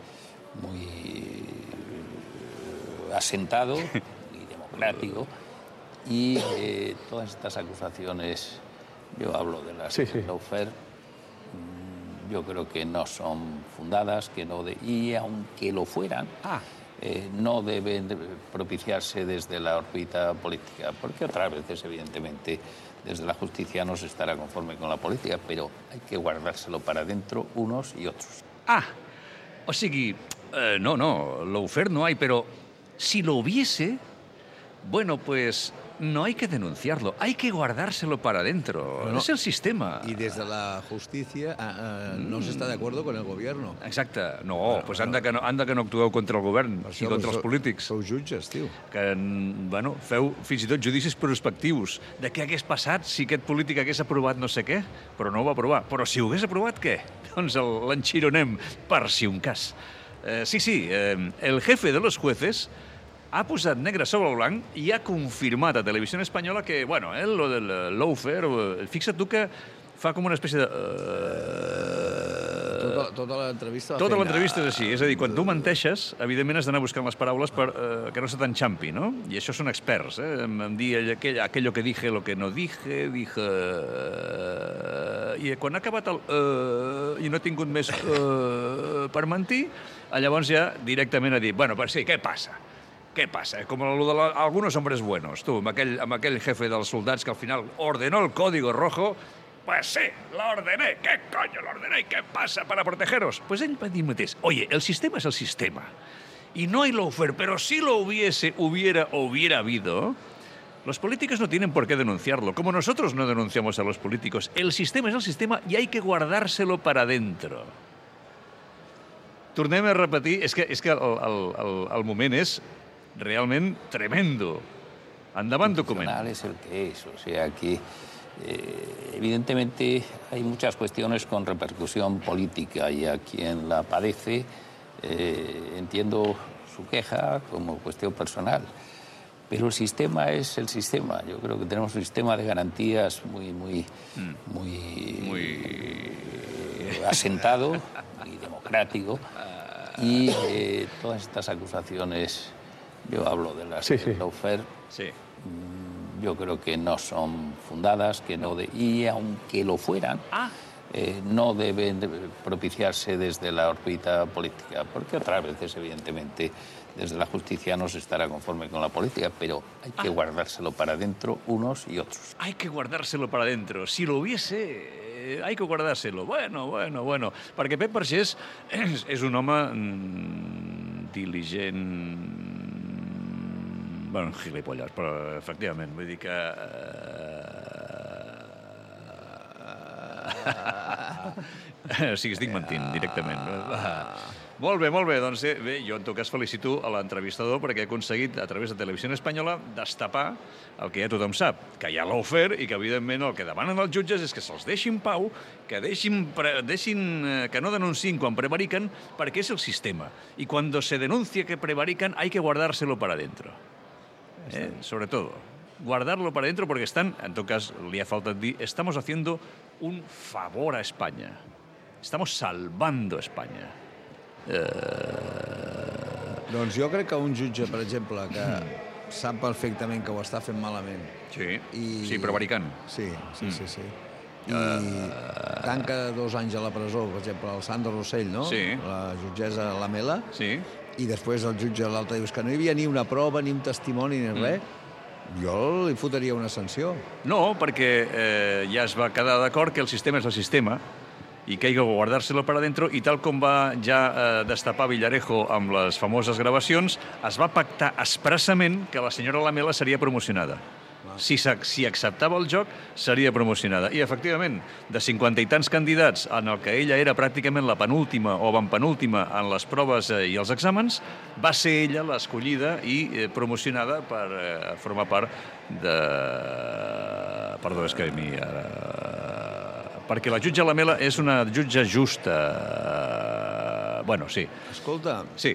asentado y democrático. Y todas estas acusaciones, yo hablo de las lawfare, yo creo que no son fundadas, y aunque lo fueran, no deben propiciarse desde la órbita política, porque otras veces, evidentemente, desde la justicia no se estará conforme con la política, pero hay que guardárselo para dentro unos y otros. O sigui, no, lawfare no hay, pero si lo hubiese, bueno, pues no hay que denunciarlo, hay que guardárselo para adentro. No, es el sistema. Y desde la justicia no se está de acuerdo con el gobierno. Exacte. No, pues anda que no actueu contra el govern i contra els polítics. Sou jutges, tio. Que, bueno, feu fins i tot judicis prospectius de què hagués passat si aquest polític hagués aprovat no sé què, però no ho va aprovar. Però si ho hagués aprovat, què? Doncs l'enxironem per si un cas. Sí, el jefe de los jueces ha posat negre sobre el blanc i ha confirmat a Televisió Espanyola que, bueno, lo del lawfare, fixa't tu que fa com una espècie de... Tota l'entrevista Tota l'entrevista és així. És a dir, quan tu menteixes, evidentment has d'anar buscant les paraules per que no se t'enxampi, no? I això són experts, en dir aquello que dije, lo que no dije... I quan ha acabat el... i no he tingut més per mentir, llavors ja directament ha dit, bueno, però sí, què passa? ¿Qué pasa? Como lo de algunos hombres buenos. Tú, amb aquell jefe dels soldats que al final ordenó el código rojo. Pues sí, lo ordené. ¿Qué coño lo ordené? ¿Y qué pasa para protegeros? Pues ell va dir mateix, oye, el sistema es el sistema. Y no hay lawfare, pero si lo hubiera habido, Los políticos no tienen por qué denunciarlo, como nosotros no denunciamos a los políticos. El sistema es el sistema y hay que guardárselo para dentro. Tornem a repetir, és que el moment és realment tremendo. Endavant, document. Es el que es, o sea que evidentemente hay muchas cuestiones con repercusión política y a quien la padece entiendo su queja como cuestión personal. Pero el sistema es el sistema. Yo creo que tenemos un sistema de garantías muy asentado y democrático. Y todas estas acusaciones, yo hablo de las lawfare, yo creo que no son fundadas, y aunque lo fueran, no deben propiciarse desde la órbita política, porque otras veces, evidentemente, desde la justicia no se estará conforme con la política, pero hay que guardárselo para dentro unos y otros. Hay que guardárselo para dentro. Si lo hubiese, hay que guardárselo. Bueno. Perquè Pep Vergés és un home diligent... Bueno, gilipolles, però efectivament, vull dir que... O sigui, estic mentint directament. Molt bé. Doncs bé, jo en tot cas felicito a l'entrevistador perquè ha aconseguit, a través de Televisió Espanyola, destapar el que ja tothom sap, que hi ha lawfare i que, evidentment, el que demanen els jutges és que se'ls deixin pau, que que no denunciïn quan prevariquen, perquè és el sistema. I quan se denuncia que prevarican, hay que guardárselo para adentro. Sobre todo, guardarlo para adentro porque están, en tot cas, li ha faltat dir, estamos haciendo un favor a España. Estamos salvando España. Doncs jo crec que un jutge, per exemple, que sap perfectament que ho està fent malament... Sí, prevaricant. Sí. I tanca 2 anys a la presó, per exemple, el Sandra Rossell, no? Sí. La jutgessa Lamela. Sí. I després el jutge l'altre dius que no hi havia ni una prova, ni un testimoni, ni res. Jo li fotria una sanció. No, perquè ja es va quedar d'acord que el sistema és el sistema i que hay que guardárselo para dentro, i tal com va ja destapar Villarejo amb les famoses gravacions, es va pactar expressament que la senyora Lamela seria promocionada. Si acceptava el joc, seria promocionada. I, efectivament, de 50 i tants candidats en el que ella era pràcticament la penúltima o avantpenúltima en les proves i els exàmens, va ser ella l'escollida i promocionada per formar part de... Perdó, és que a mi ara... Perquè la jutge Lamela és una jutge justa. Bueno, sí. Escolta. Sí.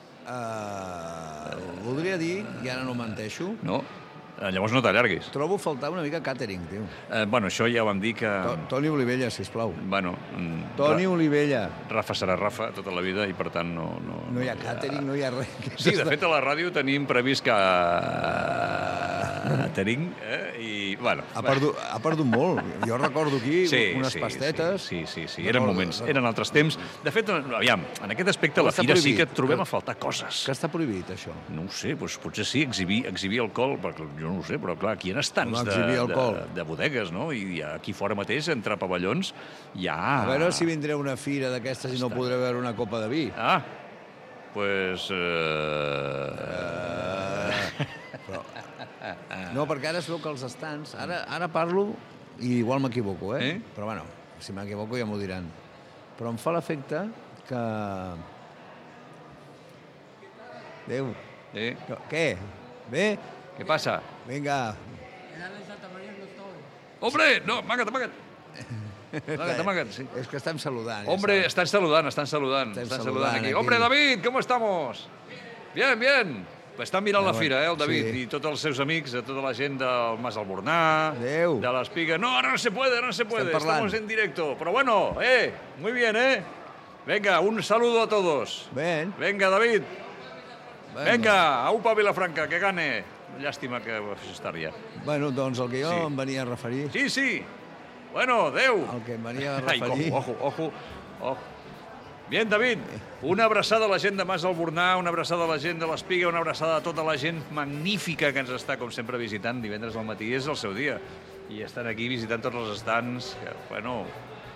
Voldria dir, i ara no menteixo... No. Llavors no t'allarguis. Trobo a faltar una mica catering, tio. Bueno, això ja ho vam dir que... Toni Olivella, sisplau. Bueno... Toni Olivella. Rafa serà Rafa tota la vida i, per tant, no... No hi ha catering, no hi ha res. Sí, de fet, a la ràdio tenim previst que... catering, i, bueno... Ha perdut molt. Jo recordo aquí unes pastetes... Sí, eren moments, eren altres temps. De fet, aviam, en aquest aspecte la fira sí que trobem a faltar coses. Que està prohibit, això? No ho sé, potser sí, exhibir alcohol, perquè jo no ho sé, però clar, aquí hi ha estants de bodegues, no? I aquí fora mateix, entre pavellons, hi ha... A veure si vindré a una fira d'aquestes i no podré veure una copa de vi. Pues... No, perquè ara es veu que els estants... Ara parlo i igual m'equivoco, Però bueno, si m'equivoco ja m'ho diran. Però em fa l'efecte que... Adéu. Què? Bé? ¿Qué pasa? Venga. ¡Hombre! No, amaga't. Sí. Es que estan saludant. Hombre, están saludant aquí. Hombre, David, ¿cómo estamos? Bien. Pues estan mirant la fira, el David, i tots els seus amics, tota la gent del Mas Albornà, de l'Espiga. No, ahora no se puede. Estamos en directo. Pero bueno, muy bien, Venga, un saludo a todos. Venga, David. Venga, aupa Vilafranca, que gane. Llàstima que estaria. Bueno, doncs el que jo em venia a referir... Sí. Bueno, adeu. El que em venia a referir... Ojo. Bien, David, una abraçada a la gent de Mas Albornà, una abraçada a la gent de l'Espiga, una abraçada a tota la gent magnífica que ens està, com sempre, visitant divendres al matí. És el seu dia. I estan aquí visitant tots els estants. Bueno,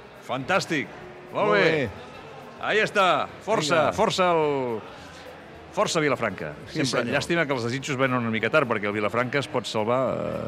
fantàstic. Molt bé. Ahí està. Força Força Vilafranca. Sempre. Llàstima que els desitjos venen una mica tard, perquè el Vilafranca es pot salvar...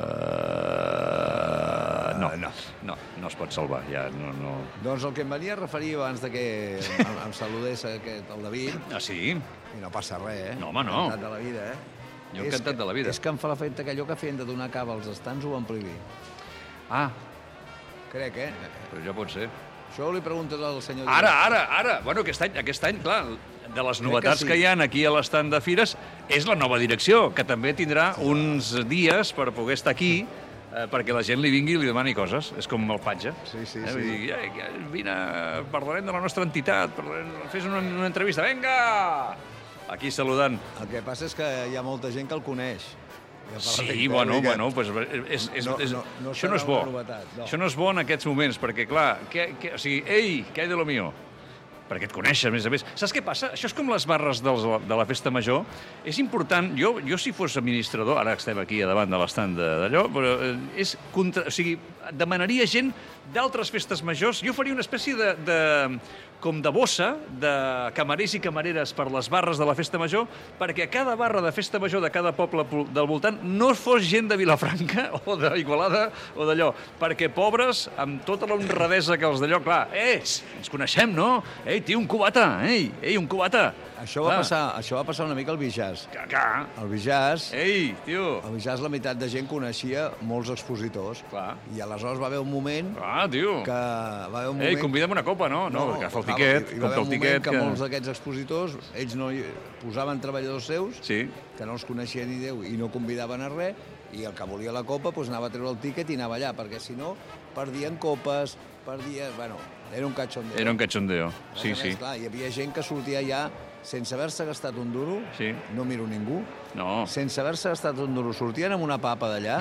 No es pot salvar, ja no... Doncs el que em venia a referir abans de que em saludés el David... Ah, sí? I no passa res, No, home, no. Encantat de la vida, Jo encantat de la vida. És que em fa l'efecte que allò que feien de donar cava als estants ho van prohibir. Ah. Crec, Però ja pot ser. Això li preguntes al senyor... Ara! Bueno, aquest any, clar, de les novetats que hi ha aquí a l'estand de Fires, és la nova direcció, que també tindrà uns dies per poder estar aquí, perquè la gent li vingui i li demani coses. És com el patge. Sí. Vull dir, vine, parlarem de la nostra entitat, fes una entrevista, vinga! Aquí saludant. El que passa és que hi ha molta gent que el coneix. Sí, bueno, pues això no és bo. Això no és bo en aquests moments, perquè, clar, o sigui, ei, què hi de lo mío? Perquè et coneixes, a més a més. Saps què passa? Això és com les barres de la festa major. És important, jo si fos administrador, ara estem aquí a davant de l'estand d'allò, però o sigui, demanaria gent d'altres festes majors. Jo faria una espècie com de bossa de camarers i camareres per les barres de la festa major, perquè a cada barra de festa major de cada poble del voltant no fos gent de Vilafranca o d'Igualada o d'allò, perquè pobres, amb tota la honradesa que els d'allò, clar, ens coneixem, no? Ei, tio, un cubata, un cubata. Això va passar una mica al Bijàs. Al Bijàs... Ei, tio! Al Bijàs la meitat de gent coneixia molts expositors. I aleshores va haver un moment... tio! Ei, convida'm una copa, no? No, agafa el tiquet, compta el tiquet... Hi va haver un moment que molts d'aquests expositors, ells no posaven treballadors seus, que no els coneixien ni Déu i no convidaven a res, i el que volia la copa anava a treure el tiquet i anava allà, perquè si no perdien copes, Bueno, era un cachondeo. Era un cachondeo, sí. Clar, hi havia gent que sortia ja sense haver-se gastat un duro, no miro ningú, sense haver-se gastat un duro, sortien amb una papa d'allà.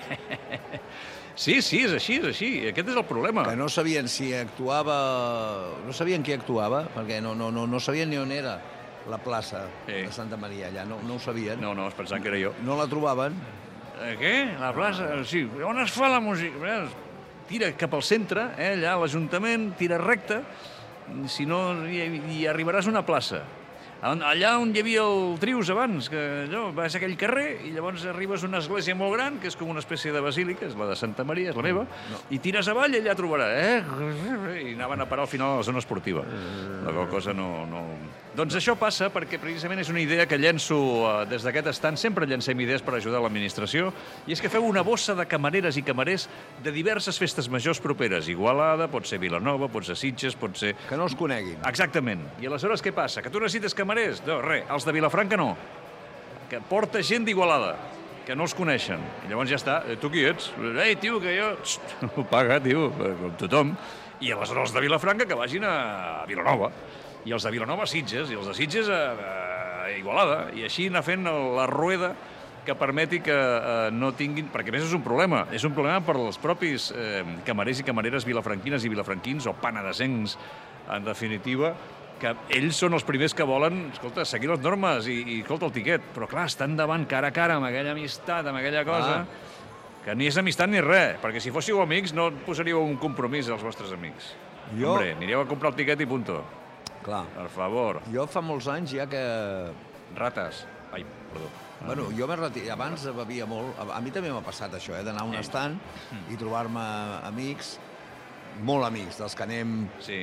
Sí, és així. Aquest és el problema. Que no sabien si actuava... No sabien qui actuava, perquè no sabien ni on era la plaça de Santa Maria allà, no ho sabien. No, es pensaven que era jo. No la trobaven. Què? La plaça? Sí. On es fa la música? Tira cap al centre, allà a l'Ajuntament, tira recte, si no hi arribaràs a una plaça. Allà on hi havia el Trius abans, que allò, vas a aquell carrer i llavors arribes a una església molt gran, que és com una espècie de basílica, és la de Santa Maria, és la meva, i tires avall i allà trobaràs, I anaven a parar al final a la zona esportiva. La qual cosa no... Doncs això passa perquè precisament és una idea que llenço des d'aquest estant, sempre llancem idees per ajudar l'administració, i és que feu una bossa de camareres i camarers de diverses festes majors properes. Igualada, pot ser Vilanova, pot ser Sitges, pot ser... Que no els coneguin. Exactament. I aleshores què passa? Que tu necessites camarers? No, res. Els de Vilafranca no. Que porta gent d'Igualada, que no els coneixen. I llavors ja està. Tu qui ets? Ei, tio, que jo... Ho paga, tio, com tothom. I aleshores els de Vilafranca que vagin a Vilanova. I els de Vilanova a Sitges, i els de Sitges a Igualada. I així anar fent la rueda que permeti que no tinguin... Perquè a més és un problema. És un problema per als propis camarers i camareres vilafranquines i vilafranquins, o penedesencs, en definitiva, que ells són els primers que volen, escolta, seguir les normes i escolta, el tiquet. Però, clar, estan davant cara a cara amb aquella amistat, amb aquella cosa, que ni és amistat ni res. Perquè si fóssiu amics no posaríeu un compromís als vostres amics. Hombre, anireu a comprar el tiquet i punto. Clar. Per favor. Jo fa molts anys ja que... Rates. Ai, perdó. Bueno, jo m'he retirat... Abans bevia molt... A mi també m'ha passat això, d'anar a un estant i trobar-me amics, molt amics, dels que anem,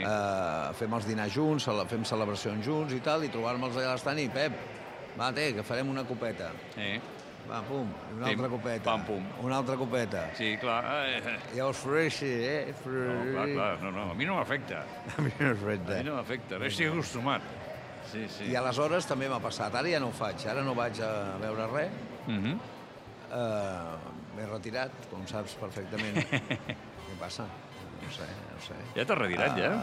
fem els dinars junts, fem celebracions junts i tal, i trobar-me'ls allà a l'estant i, Pep, va, que farem una copeta. Va, pum, una altra copeta. Pam, pum. Una altra copeta. Sí, clar. Llavors, freixi, No, clar, no, a mi no m'afecta. A mi no m'afecta. A mi no m'afecta, no estic acostumat. Sí. I aleshores també m'ha passat. Ara ja no ho faig, ara no vaig a veure res. M'he retirat, com saps perfectament. Què passa? No sé. Ja t'has retirat, ja?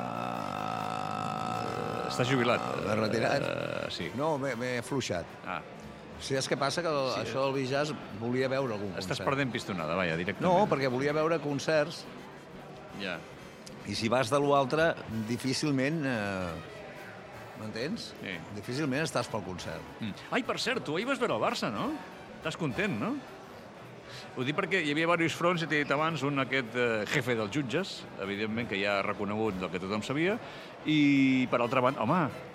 Estàs jubilat? M'he retirat? Sí. No, m'he afluixat. Saps què passa? Que això del Bijàs volia veure algun concert. Estàs perdent pistonada, vaja, directament. No, perquè volia veure concerts. Ja. I si vas de l'altre, difícilment... M'entens? Sí. Difícilment estàs pel concert. Ai, per cert, tu ahir vas veure el Barça, no? Estàs content, no? Ho dic perquè hi havia diversos fronts, i t'he dit abans, un aquest jefe dels jutges, evidentment, que ja ha reconegut el que tothom sabia, i per altra banda, home,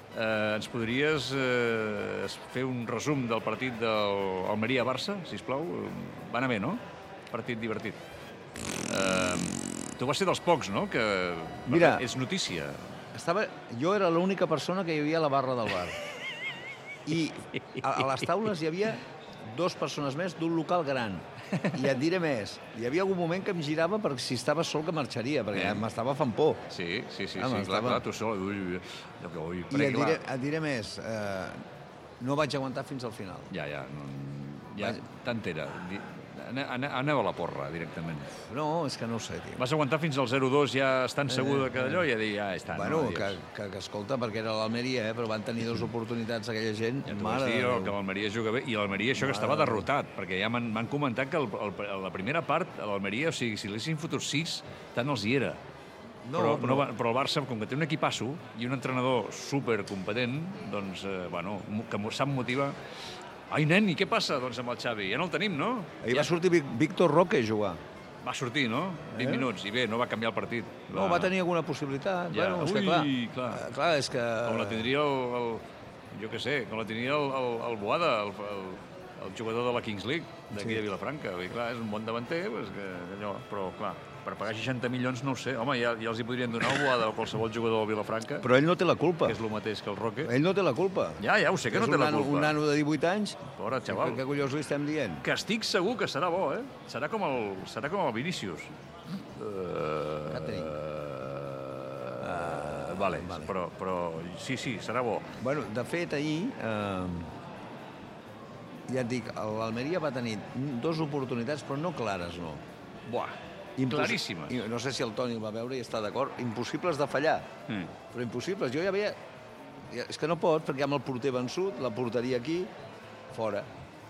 ens podries fer un resum del partit del Almeria-Barça, sisplau? Va anar bé, no? Partit divertit. Tu vas ser dels pocs, no? Que Mira, és notícia. Jo era l'única persona que hi havia a la barra del bar. I a les taules hi havia 2 persones més d'un local gran. I et diré més, hi havia algun moment que em girava perquè si estava sol que marxaria, perquè m'estava fent por. Sí, clar, tu sol. I et diré més, no vaig aguantar fins al final. Ja, tant era. Aneu a la porra, directament. No, és que no ho sé, tio. Vas aguantar fins al 0-2 ja estant segur que d'allò i ja dir, ja està. Bueno, que escolta, perquè era l'Almeria, però van tenir 2 oportunitats aquella gent. Ja t'ho vas dir, que l'Almeria juga bé, i l'Almeria això que estava derrotat, perquè ja m'han comentat que la primera part, l'Almeria, o sigui, si l'haguessin fotut 6, tant els hi era. Però el Barça, com que té un equipasso i un entrenador supercompetent, doncs, bueno, que sap motivar. Ai, nen, i què passa, doncs, amb el Xavi? Ja no el tenim, no? Ahir va sortir Víctor Roque a jugar. Va sortir, no? 20 minuts, i bé, no va canviar el partit. No, va tenir alguna possibilitat. Ja. Bueno, és que clar, és que... Com la tindria jo què sé, com la tindria el Boada, el jugador de la Kings League, d'aquí de Vilafranca. I clar, és un bon davanter, però clar, per pagar 60 milions no ho sé. Home, ja els hi podrien donar el Boada o qualsevol jugador del Vilafranca. Però ell no té la culpa. Que és el mateix que el Roque. Ell no té la culpa. Ja ho sé que no té la culpa. Un nano de 18 anys. Pobre xaval. Què collons li estem dient? Que estic segur que serà bo, eh? Serà com el Vinícius. Vale. Però sí, serà bo. Bueno, de fet, ahir... Ja et dic, l'Almeria va tenir 2 oportunitats, però no clares, no. Buah, claríssimes. No sé si el Toni ho va veure i està d'acord. Impossibles de fallar, però impossibles. Jo ja veia... És que no pot, perquè amb el porter vençut, la porteria aquí, fora.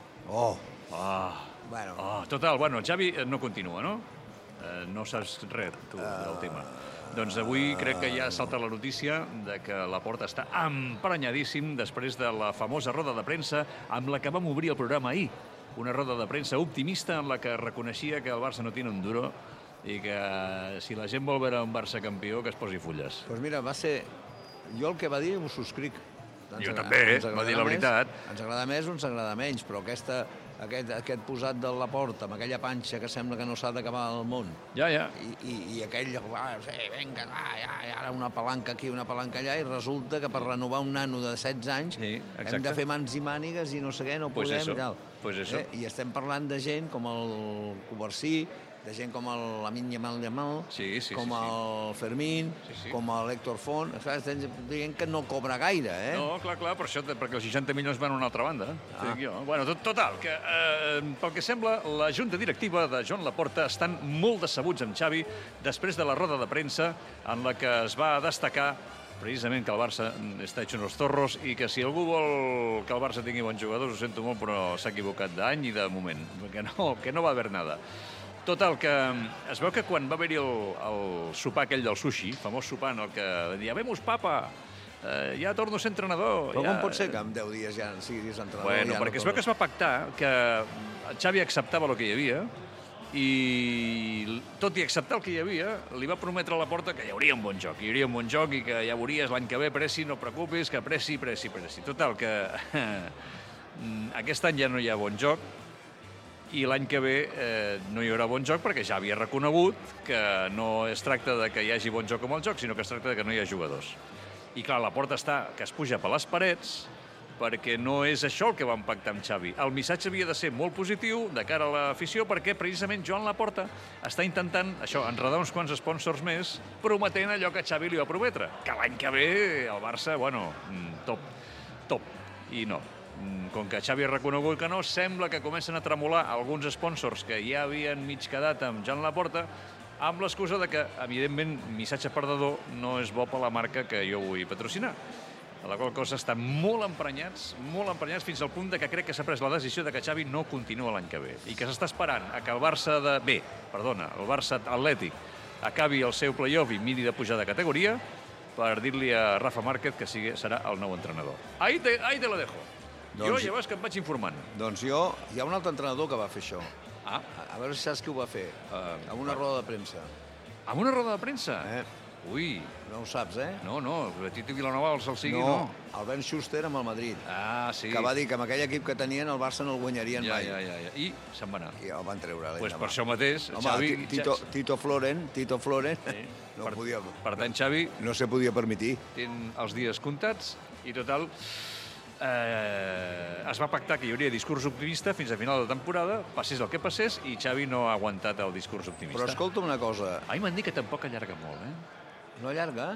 Total, bueno, el Xavi no continua, no? No saps res, tu, del tema. Doncs avui crec que ja salta la notícia de que Laporta està emprenyadíssim després de la famosa roda de premsa amb la que vam obrir el programa ahir. Una roda de premsa optimista en la que reconeixia que el Barça no tiene un duro i que si la gent vol veure un Barça campió, que es posi fulles. Doncs mira, va ser... Jo el que va dir ho subscric. Jo també, va dir la veritat. Ens agrada més o ens agrada menys, però aquest posat de la porta amb aquella panxa que sembla que no s'ha d'acabar el món. Ja. I aquell, vinga, ara una palanca aquí, una palanca allà, i resulta que per renovar un nano de 16 anys hem de fer mans i mànigues i no sé què, no podem i tal. I estem parlant de gent com el Covarsí, de gent com l'Amin Yamal, com el Fermín, com l'Héctor Font. Estem dient que no cobra gaire, eh? No, clar, per això, perquè els 60 milions van a una altra banda. Bueno, total, que pel que sembla, la junta directiva de Joan Laporta estan molt decebuts amb Xavi després de la roda de premsa en la que es va destacar precisament que el Barça està hecho unos zorros i que si algú vol que el Barça tingui bons jugadors, ho sento molt, però s'ha equivocat d'any i de moment, que no va haver nada. Total, que es veu que quan va haver-hi el sopar aquell del sushi, famós sopar en el que deia «Vemos, papa, ja torno a ser entrenador». Però com pot ser que en 10 dies ja siguis entrenador? Bueno, perquè es veu que es va pactar que Xavi acceptava el que hi havia i, tot i acceptar el que hi havia, li va prometre a Laporta que hi hauria un bon joc, i que ja veuries l'any que ve, Pressi, no et preocupis, que Pressi. Total, que aquest any ja no hi ha bon joc, i l'any que ve no hi haurà bon joc perquè ja havia reconegut que no es tracta de que hi hagi bon joc amb el joc, sinó que es tracta de que no hi ha jugadors. I clar, Laporta està que es puja per les parets perquè no és això el que van pactar amb Xavi. El missatge havia de ser molt positiu de cara a l'afició perquè precisament Joan Laporta està intentant enredar uns quants sponsors més prometent allò que Xavi li va prometre, que l'any que ve el Barça, bueno, top, i no. Com que Xavi ha reconegut que no, sembla que comencen a tremolar alguns sponsors que ja havien mig quedat amb Joan Laporta amb l'excusa de que, evidentment, missatge perdedor no és bo per la marca que jo vull patrocinar. A la qual cosa estan molt emprenyats fins al punt de que crec que s'ha pres la decisió de que Xavi no continua l'any que ve i que s'està esperant a que el Barça el Barça Atlètic acabi el seu play-off i miri de pujar de categoria per dir-li a Rafa Márquez que serà el nou entrenador. Ahí te la dejo. Jo ja veus que em vaig informant. Doncs hi ha un altre entrenador que va fer això. A veure si saps qui ho va fer. Amb una roda de premsa. Amb una roda de premsa? Ui. No ho saps, eh? No, Tito Vilanova el sigui, no. El Ben Schuster amb el Madrid. Ah, sí. Que va dir que amb aquell equip que tenien el Barça no el guanyarien mai. Ja. I se'n va anar. I el van treure. Pues per això mateix, home, Xavi... Tito Floren, no podia... Per tant, Xavi... No se podia permetir. Ten els dies comptats i, total, es va pactar que hi hauria discurs optimista fins a final de temporada, passés el que passés, i Xavi no ha aguantat el discurs optimista. Però escolta una cosa... A mi m'han dit que tampoc allarga molt, No allarga?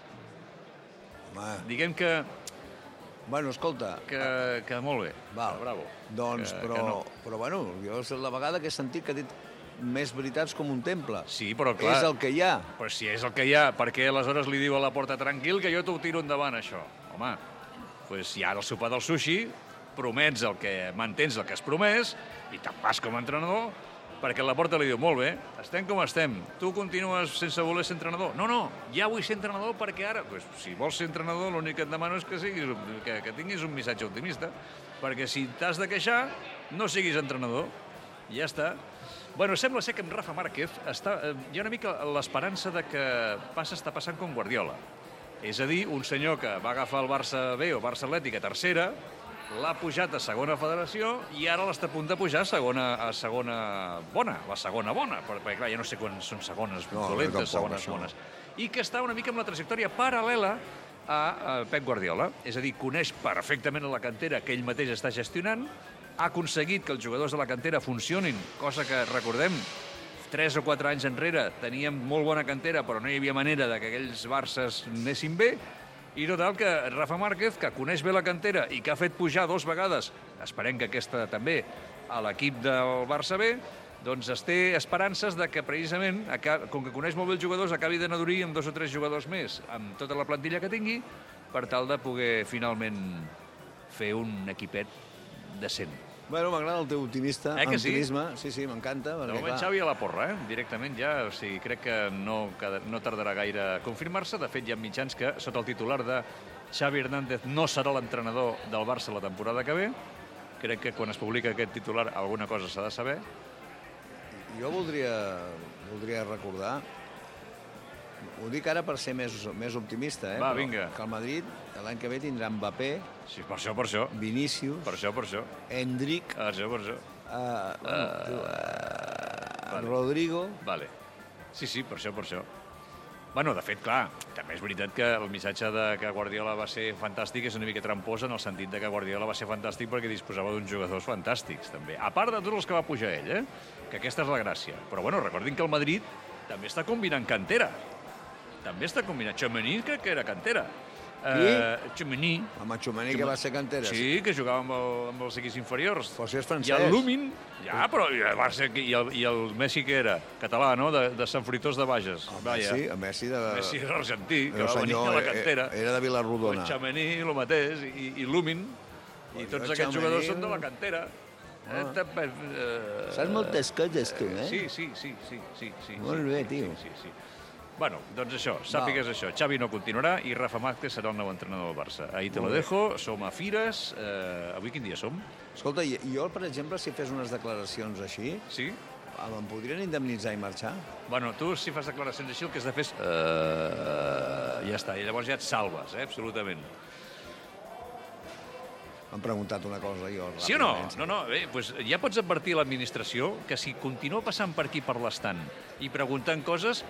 Home... Diguem que... Bueno, escolta... Que molt bé. Val. Bravo. Doncs, però bueno, jo és la vegada que he sentit que ha dit més veritats com un temple. Sí, però clar... És el que hi ha. Però si és el que hi ha, per què aleshores li diu a la porta tranquil que jo t'ho tiro endavant, això? Home, doncs si ara al sopar del sushi promets mantens el que has promès i te'n vas com a entrenador, perquè la porta li diu, molt bé, estem com estem, tu continues sense voler ser entrenador. No, ja vull ser entrenador perquè ara... Pues, si vols ser entrenador, l'únic que et demano és que tinguis un missatge optimista, perquè si t'has de queixar, no siguis entrenador. Ja està. Bueno, sembla ser que amb Rafa Márquez hi ha una mica l'esperança de que està passant com Guardiola. És a dir, un senyor que va agafar el Barça B o Barça Atlètic a tercera, l'ha pujat a segona federació i ara l'està a punt de pujar a segona bona, la segona bona, perquè clar, ja no sé quan són segones dolentes, segones bones. I que està una mica amb la trajectòria paral·lela a Pep Guardiola, és a dir, coneix perfectament la cantera que ell mateix està gestionant, ha aconseguit que els jugadors de la cantera funcionin, cosa que, recordem, 3 o 4 anys enrere teníem molt bona cantera, però no hi havia manera que aquells Barces anessin bé. I total, que Rafa Márquez, que coneix bé la cantera i que ha fet pujar 2 vegades, esperem que aquesta també, a l'equip del Barça B, doncs es té esperances de que precisament, com que coneix molt bé els jugadors, acabi de nadurir amb 2 o 3 jugadors més, amb tota la plantilla que tingui, per tal de poder finalment fer un equipet decent. Bueno, m'agrada el teu optimisme. Sí? Sí, m'encanta. De moment Xavi a la porra, directament ja. O sigui, crec que no tardarà gaire a confirmar-se. De fet, hi ha mitjans que, sota el titular de Xavi Hernández no serà l'entrenador del Barça la temporada que ve. Crec que quan es publica aquest titular alguna cosa s'ha de saber. Jo voldria recordar, ho dic ara per ser més optimista, Va, vinga. Que el Madrid l'any que ve tindrà Mbappé, sí, per això. Vinícius, per això. Endrick, per això. Rodrigo... Vale. Sí, per això. Bueno, de fet, clar, també és veritat que el missatge de que Guardiola va ser fantàstic és una mica trampós en el sentit de que Guardiola va ser fantàstic perquè disposava d'uns jugadors fantàstics, també. A part de tots els que va pujar ell, que aquesta és la gràcia. Però, bueno, recordin que el Madrid també està combinant cantera. Tchouaméni, crec que era cantera. Tchouaméni. Home, Tchouaméni que va ser cantera. Sí, que jugava amb els equips inferiors. Però si és francès. I el Lumin, però va ser... I el Messi que era? Català, no? De Sant Fruitós de Bages. El Messi de... Messi era argentí, que va venir a la cantera. Era de Vilarrodona. Tchouaméni, el mateix, i Lumin. I tots aquests jugadors són de la cantera. Saps moltes coses, tu, Sí. Molt bé, tio. Sí. Bueno, doncs això, sàpigues això. Xavi no continuarà i Rafa Márquez serà el nou entrenador del Barça. Ahí te lo dejo, som a Fires. Avui quin dia som? Escolta, jo, per exemple, si fes unes declaracions així... Sí? Em podrien indemnitzar i marxar? Bueno, tu, si fas declaracions així, el que has de fer és... ja està, i llavors ja et salves, absolutament. M'han preguntat una cosa, jo... Sí o no? No, bé, doncs ja pots advertir a l'administració que si continua passant per aquí per l'estant i preguntant coses...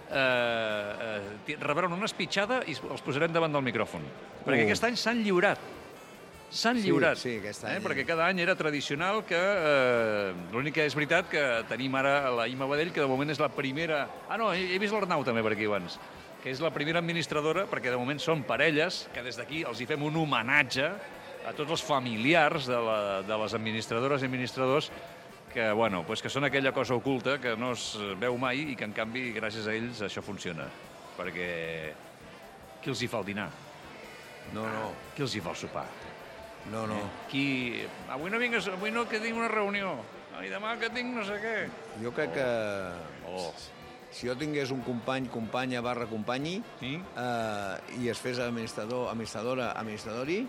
rebran una espitxada i els posarem davant del micròfon. Perquè aquest any s'han lliurat. Sí, aquest any. Perquè cada any era tradicional que... L'únic que és veritat que tenim ara la Ima Badell, que de moment és la primera... He vist l'Arnau també per aquí abans. Que és la primera administradora, perquè de moment són parelles, que des d'aquí els hi fem un homenatge a tots els familiars de les administradores i administradors que són aquella cosa oculta que no es veu mai i que, en canvi, gràcies a ells això funciona. Perquè qui els hi fa el dinar? No. Qui els hi fa el sopar? No. Avui no vingues, avui no, que tinc una reunió. I demà que tinc no sé què. Jo crec que... Si jo tingués un companya / companyi, i es fes administradori,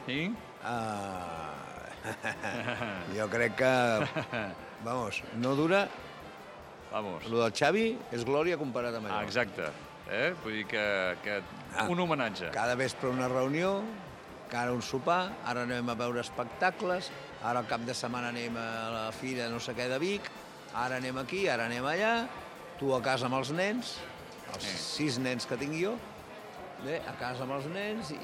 jo crec que... Vamos, no dura... Lo del Xavi és glòria comparat amb allò. Exacte. Vull dir que un homenatge. Cada vespre una reunió, cada un sopar, ara anem a veure espectacles, ara al cap de setmana anem a la fira no sé què de Vic, ara anem aquí, ara anem allà, tu a casa amb els nens, els 6 nens que tinc jo, a casa amb els nens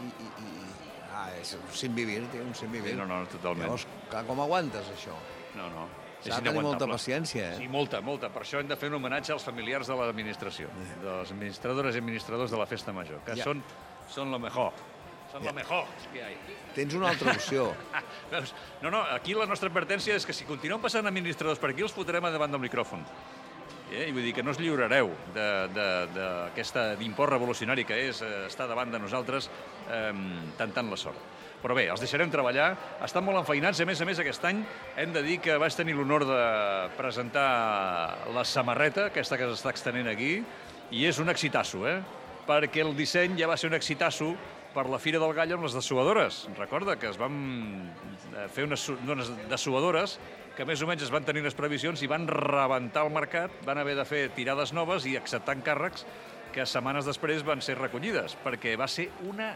és un sin vivir, tio, un sin vivir. No, totalment. Llavors, com aguantes, això? No. S'ha de tenir molta paciència, Sí, molta. Per això hem de fer un homenatge als familiars de l'administració, de les administradores i administradors de la Festa Major, que són lo mejor. Són lo mejor que hi ha. Tens una altra opció. No, aquí la nostra advertència és que si continuem passant administradors per aquí, els fotrem a davant del micròfon. I vull dir que no us lliurareu d'aquest import revolucionari que és estar davant de nosaltres tentant la sort. Però bé, els deixarem treballar, estan molt enfeinats, a més, aquest any hem de dir que vaig tenir l'honor de presentar la samarreta, aquesta que s'està extenent aquí, i és un exitasso, perquè el disseny ja va ser un exitasso per la Fira del Gallo amb les dessuadores. Recorda que es van fer unes dessuadores que més o menys es van tenir unes previsions i van rebentar el mercat, van haver de fer tirades noves i acceptar encàrrecs que setmanes després van ser recollides, perquè va ser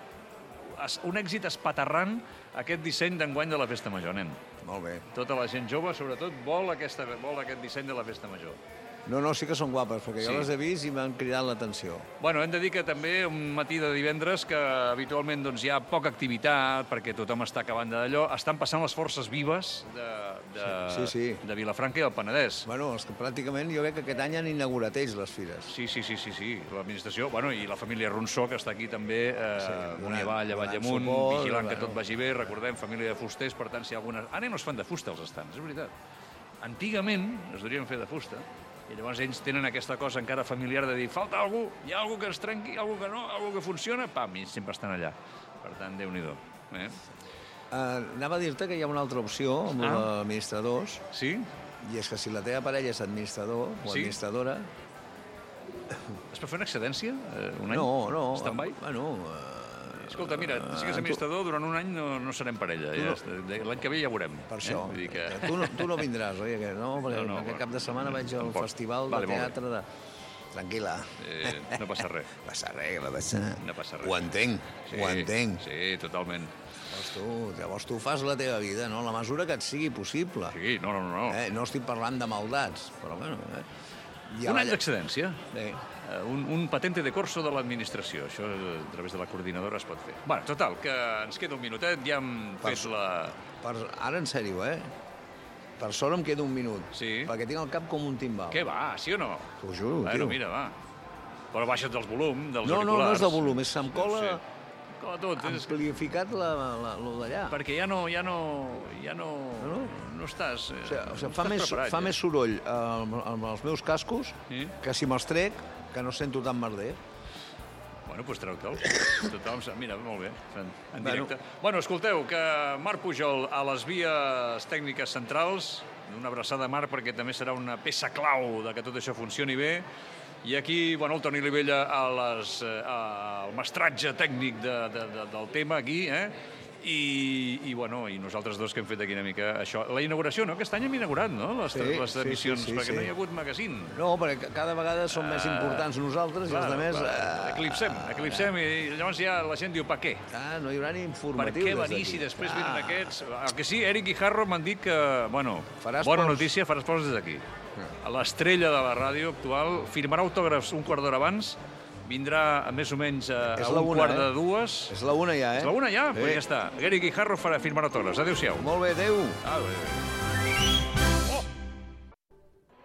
un èxit espaterrant aquest disseny d'enguany de la Festa Major, nen. Molt bé. Tota la gent jove, sobretot, vol aquest disseny de la Festa Major. No, sí que són guapes, perquè jo les he vist i m'han cridat l'atenció. Bueno, hem de dir que també un matí de divendres que habitualment hi ha poca activitat perquè tothom està acabant d'allò, estan passant les forces vives de Vilafranca i del Penedès. Bueno, pràcticament jo crec que aquest any han inaugurat ells les fires. Sí, l'administració, i la família Ronsó, que està aquí també, amunt i avall, avall i amunt, vigilant que tot vagi bé, recordem, família de fusters, per tant, si hi ha alguna... Ara no es fan de fusta els estants, és veritat. Antigament es durien fer de fusta, i llavors ells tenen aquesta cosa encara familiar de dir falta algú, hi ha algú que es trenqui, algú que no, algú que funciona, pam, i sempre estan allà. Per tant, Déu-n'hi-do. Anava a dir-te que hi ha una altra opció amb els administradors. Sí? I és que si la teva parella és administrador o administradora... Es pot fer una excedència? Un any? No. Stand-by? Escolta, mira, si és administrador, durant un any no serem parella. L'any que ve ja veurem. Per això. Tu no vindràs, oi? Perquè aquest cap de setmana vaig al festival de teatre de... Tranquil·la. No passa res. No passa res. Ho entenc. Sí, totalment. Llavors tu fas la teva vida, no? La mesura que et sigui possible. Sí, no. No estic parlant de maldats, però bueno... Un any d'excedència. Un patente de corso de l'administració. Això a través de la coordinadora es pot fer. Bé, total, que ens queda un minutet, ja hem fet la... Ara, en sèrio, Per sort em queda un minut. Sí. Perquè tinc el cap com un timbal. Què va, sí o no? T'ho juro, tio. Bueno, mira, va. Però baixa't del volum, dels auriculars. No és de volum, és se'm cola... amplificat lo d'allà. Perquè ja no estàs fa més soroll amb els meus cascos que si me'ls trec, que no sento tan merder. Bueno, doncs treu-te'ls. Mira, molt bé, en directe. Bueno, escolteu, que Marc Pujol a les vies tècniques centrals, una abraçada a Marc perquè també serà una peça clau de que tot això funcioni bé. I aquí, el Toni Livella al mestratge tècnic del tema aquí, i nosaltres dos que hem fet aquí una mica això. La inauguració, no? Aquest any hem inaugurat, no?, les emissions, perquè no hi ha hagut magazín. No, perquè cada vegada som més importants nosaltres i els altres... Eclipsem, i llavors ja la gent diu, per què? No hi haurà ni informatius. Per què venir si després venen aquests? El que sí, Eric Guijarro m'han dit que, bona notícia, faràs poses des d'aquí. L'estrella de la ràdio actual firmarà autògrafs un quart d'hora abans, vindrà més o menys a un quart de dues. És la una ja, És la una ja? Doncs ja està. Eric Guijarro firmarà autògrafs. Adéu-siau. Molt bé, adéu. Adéu.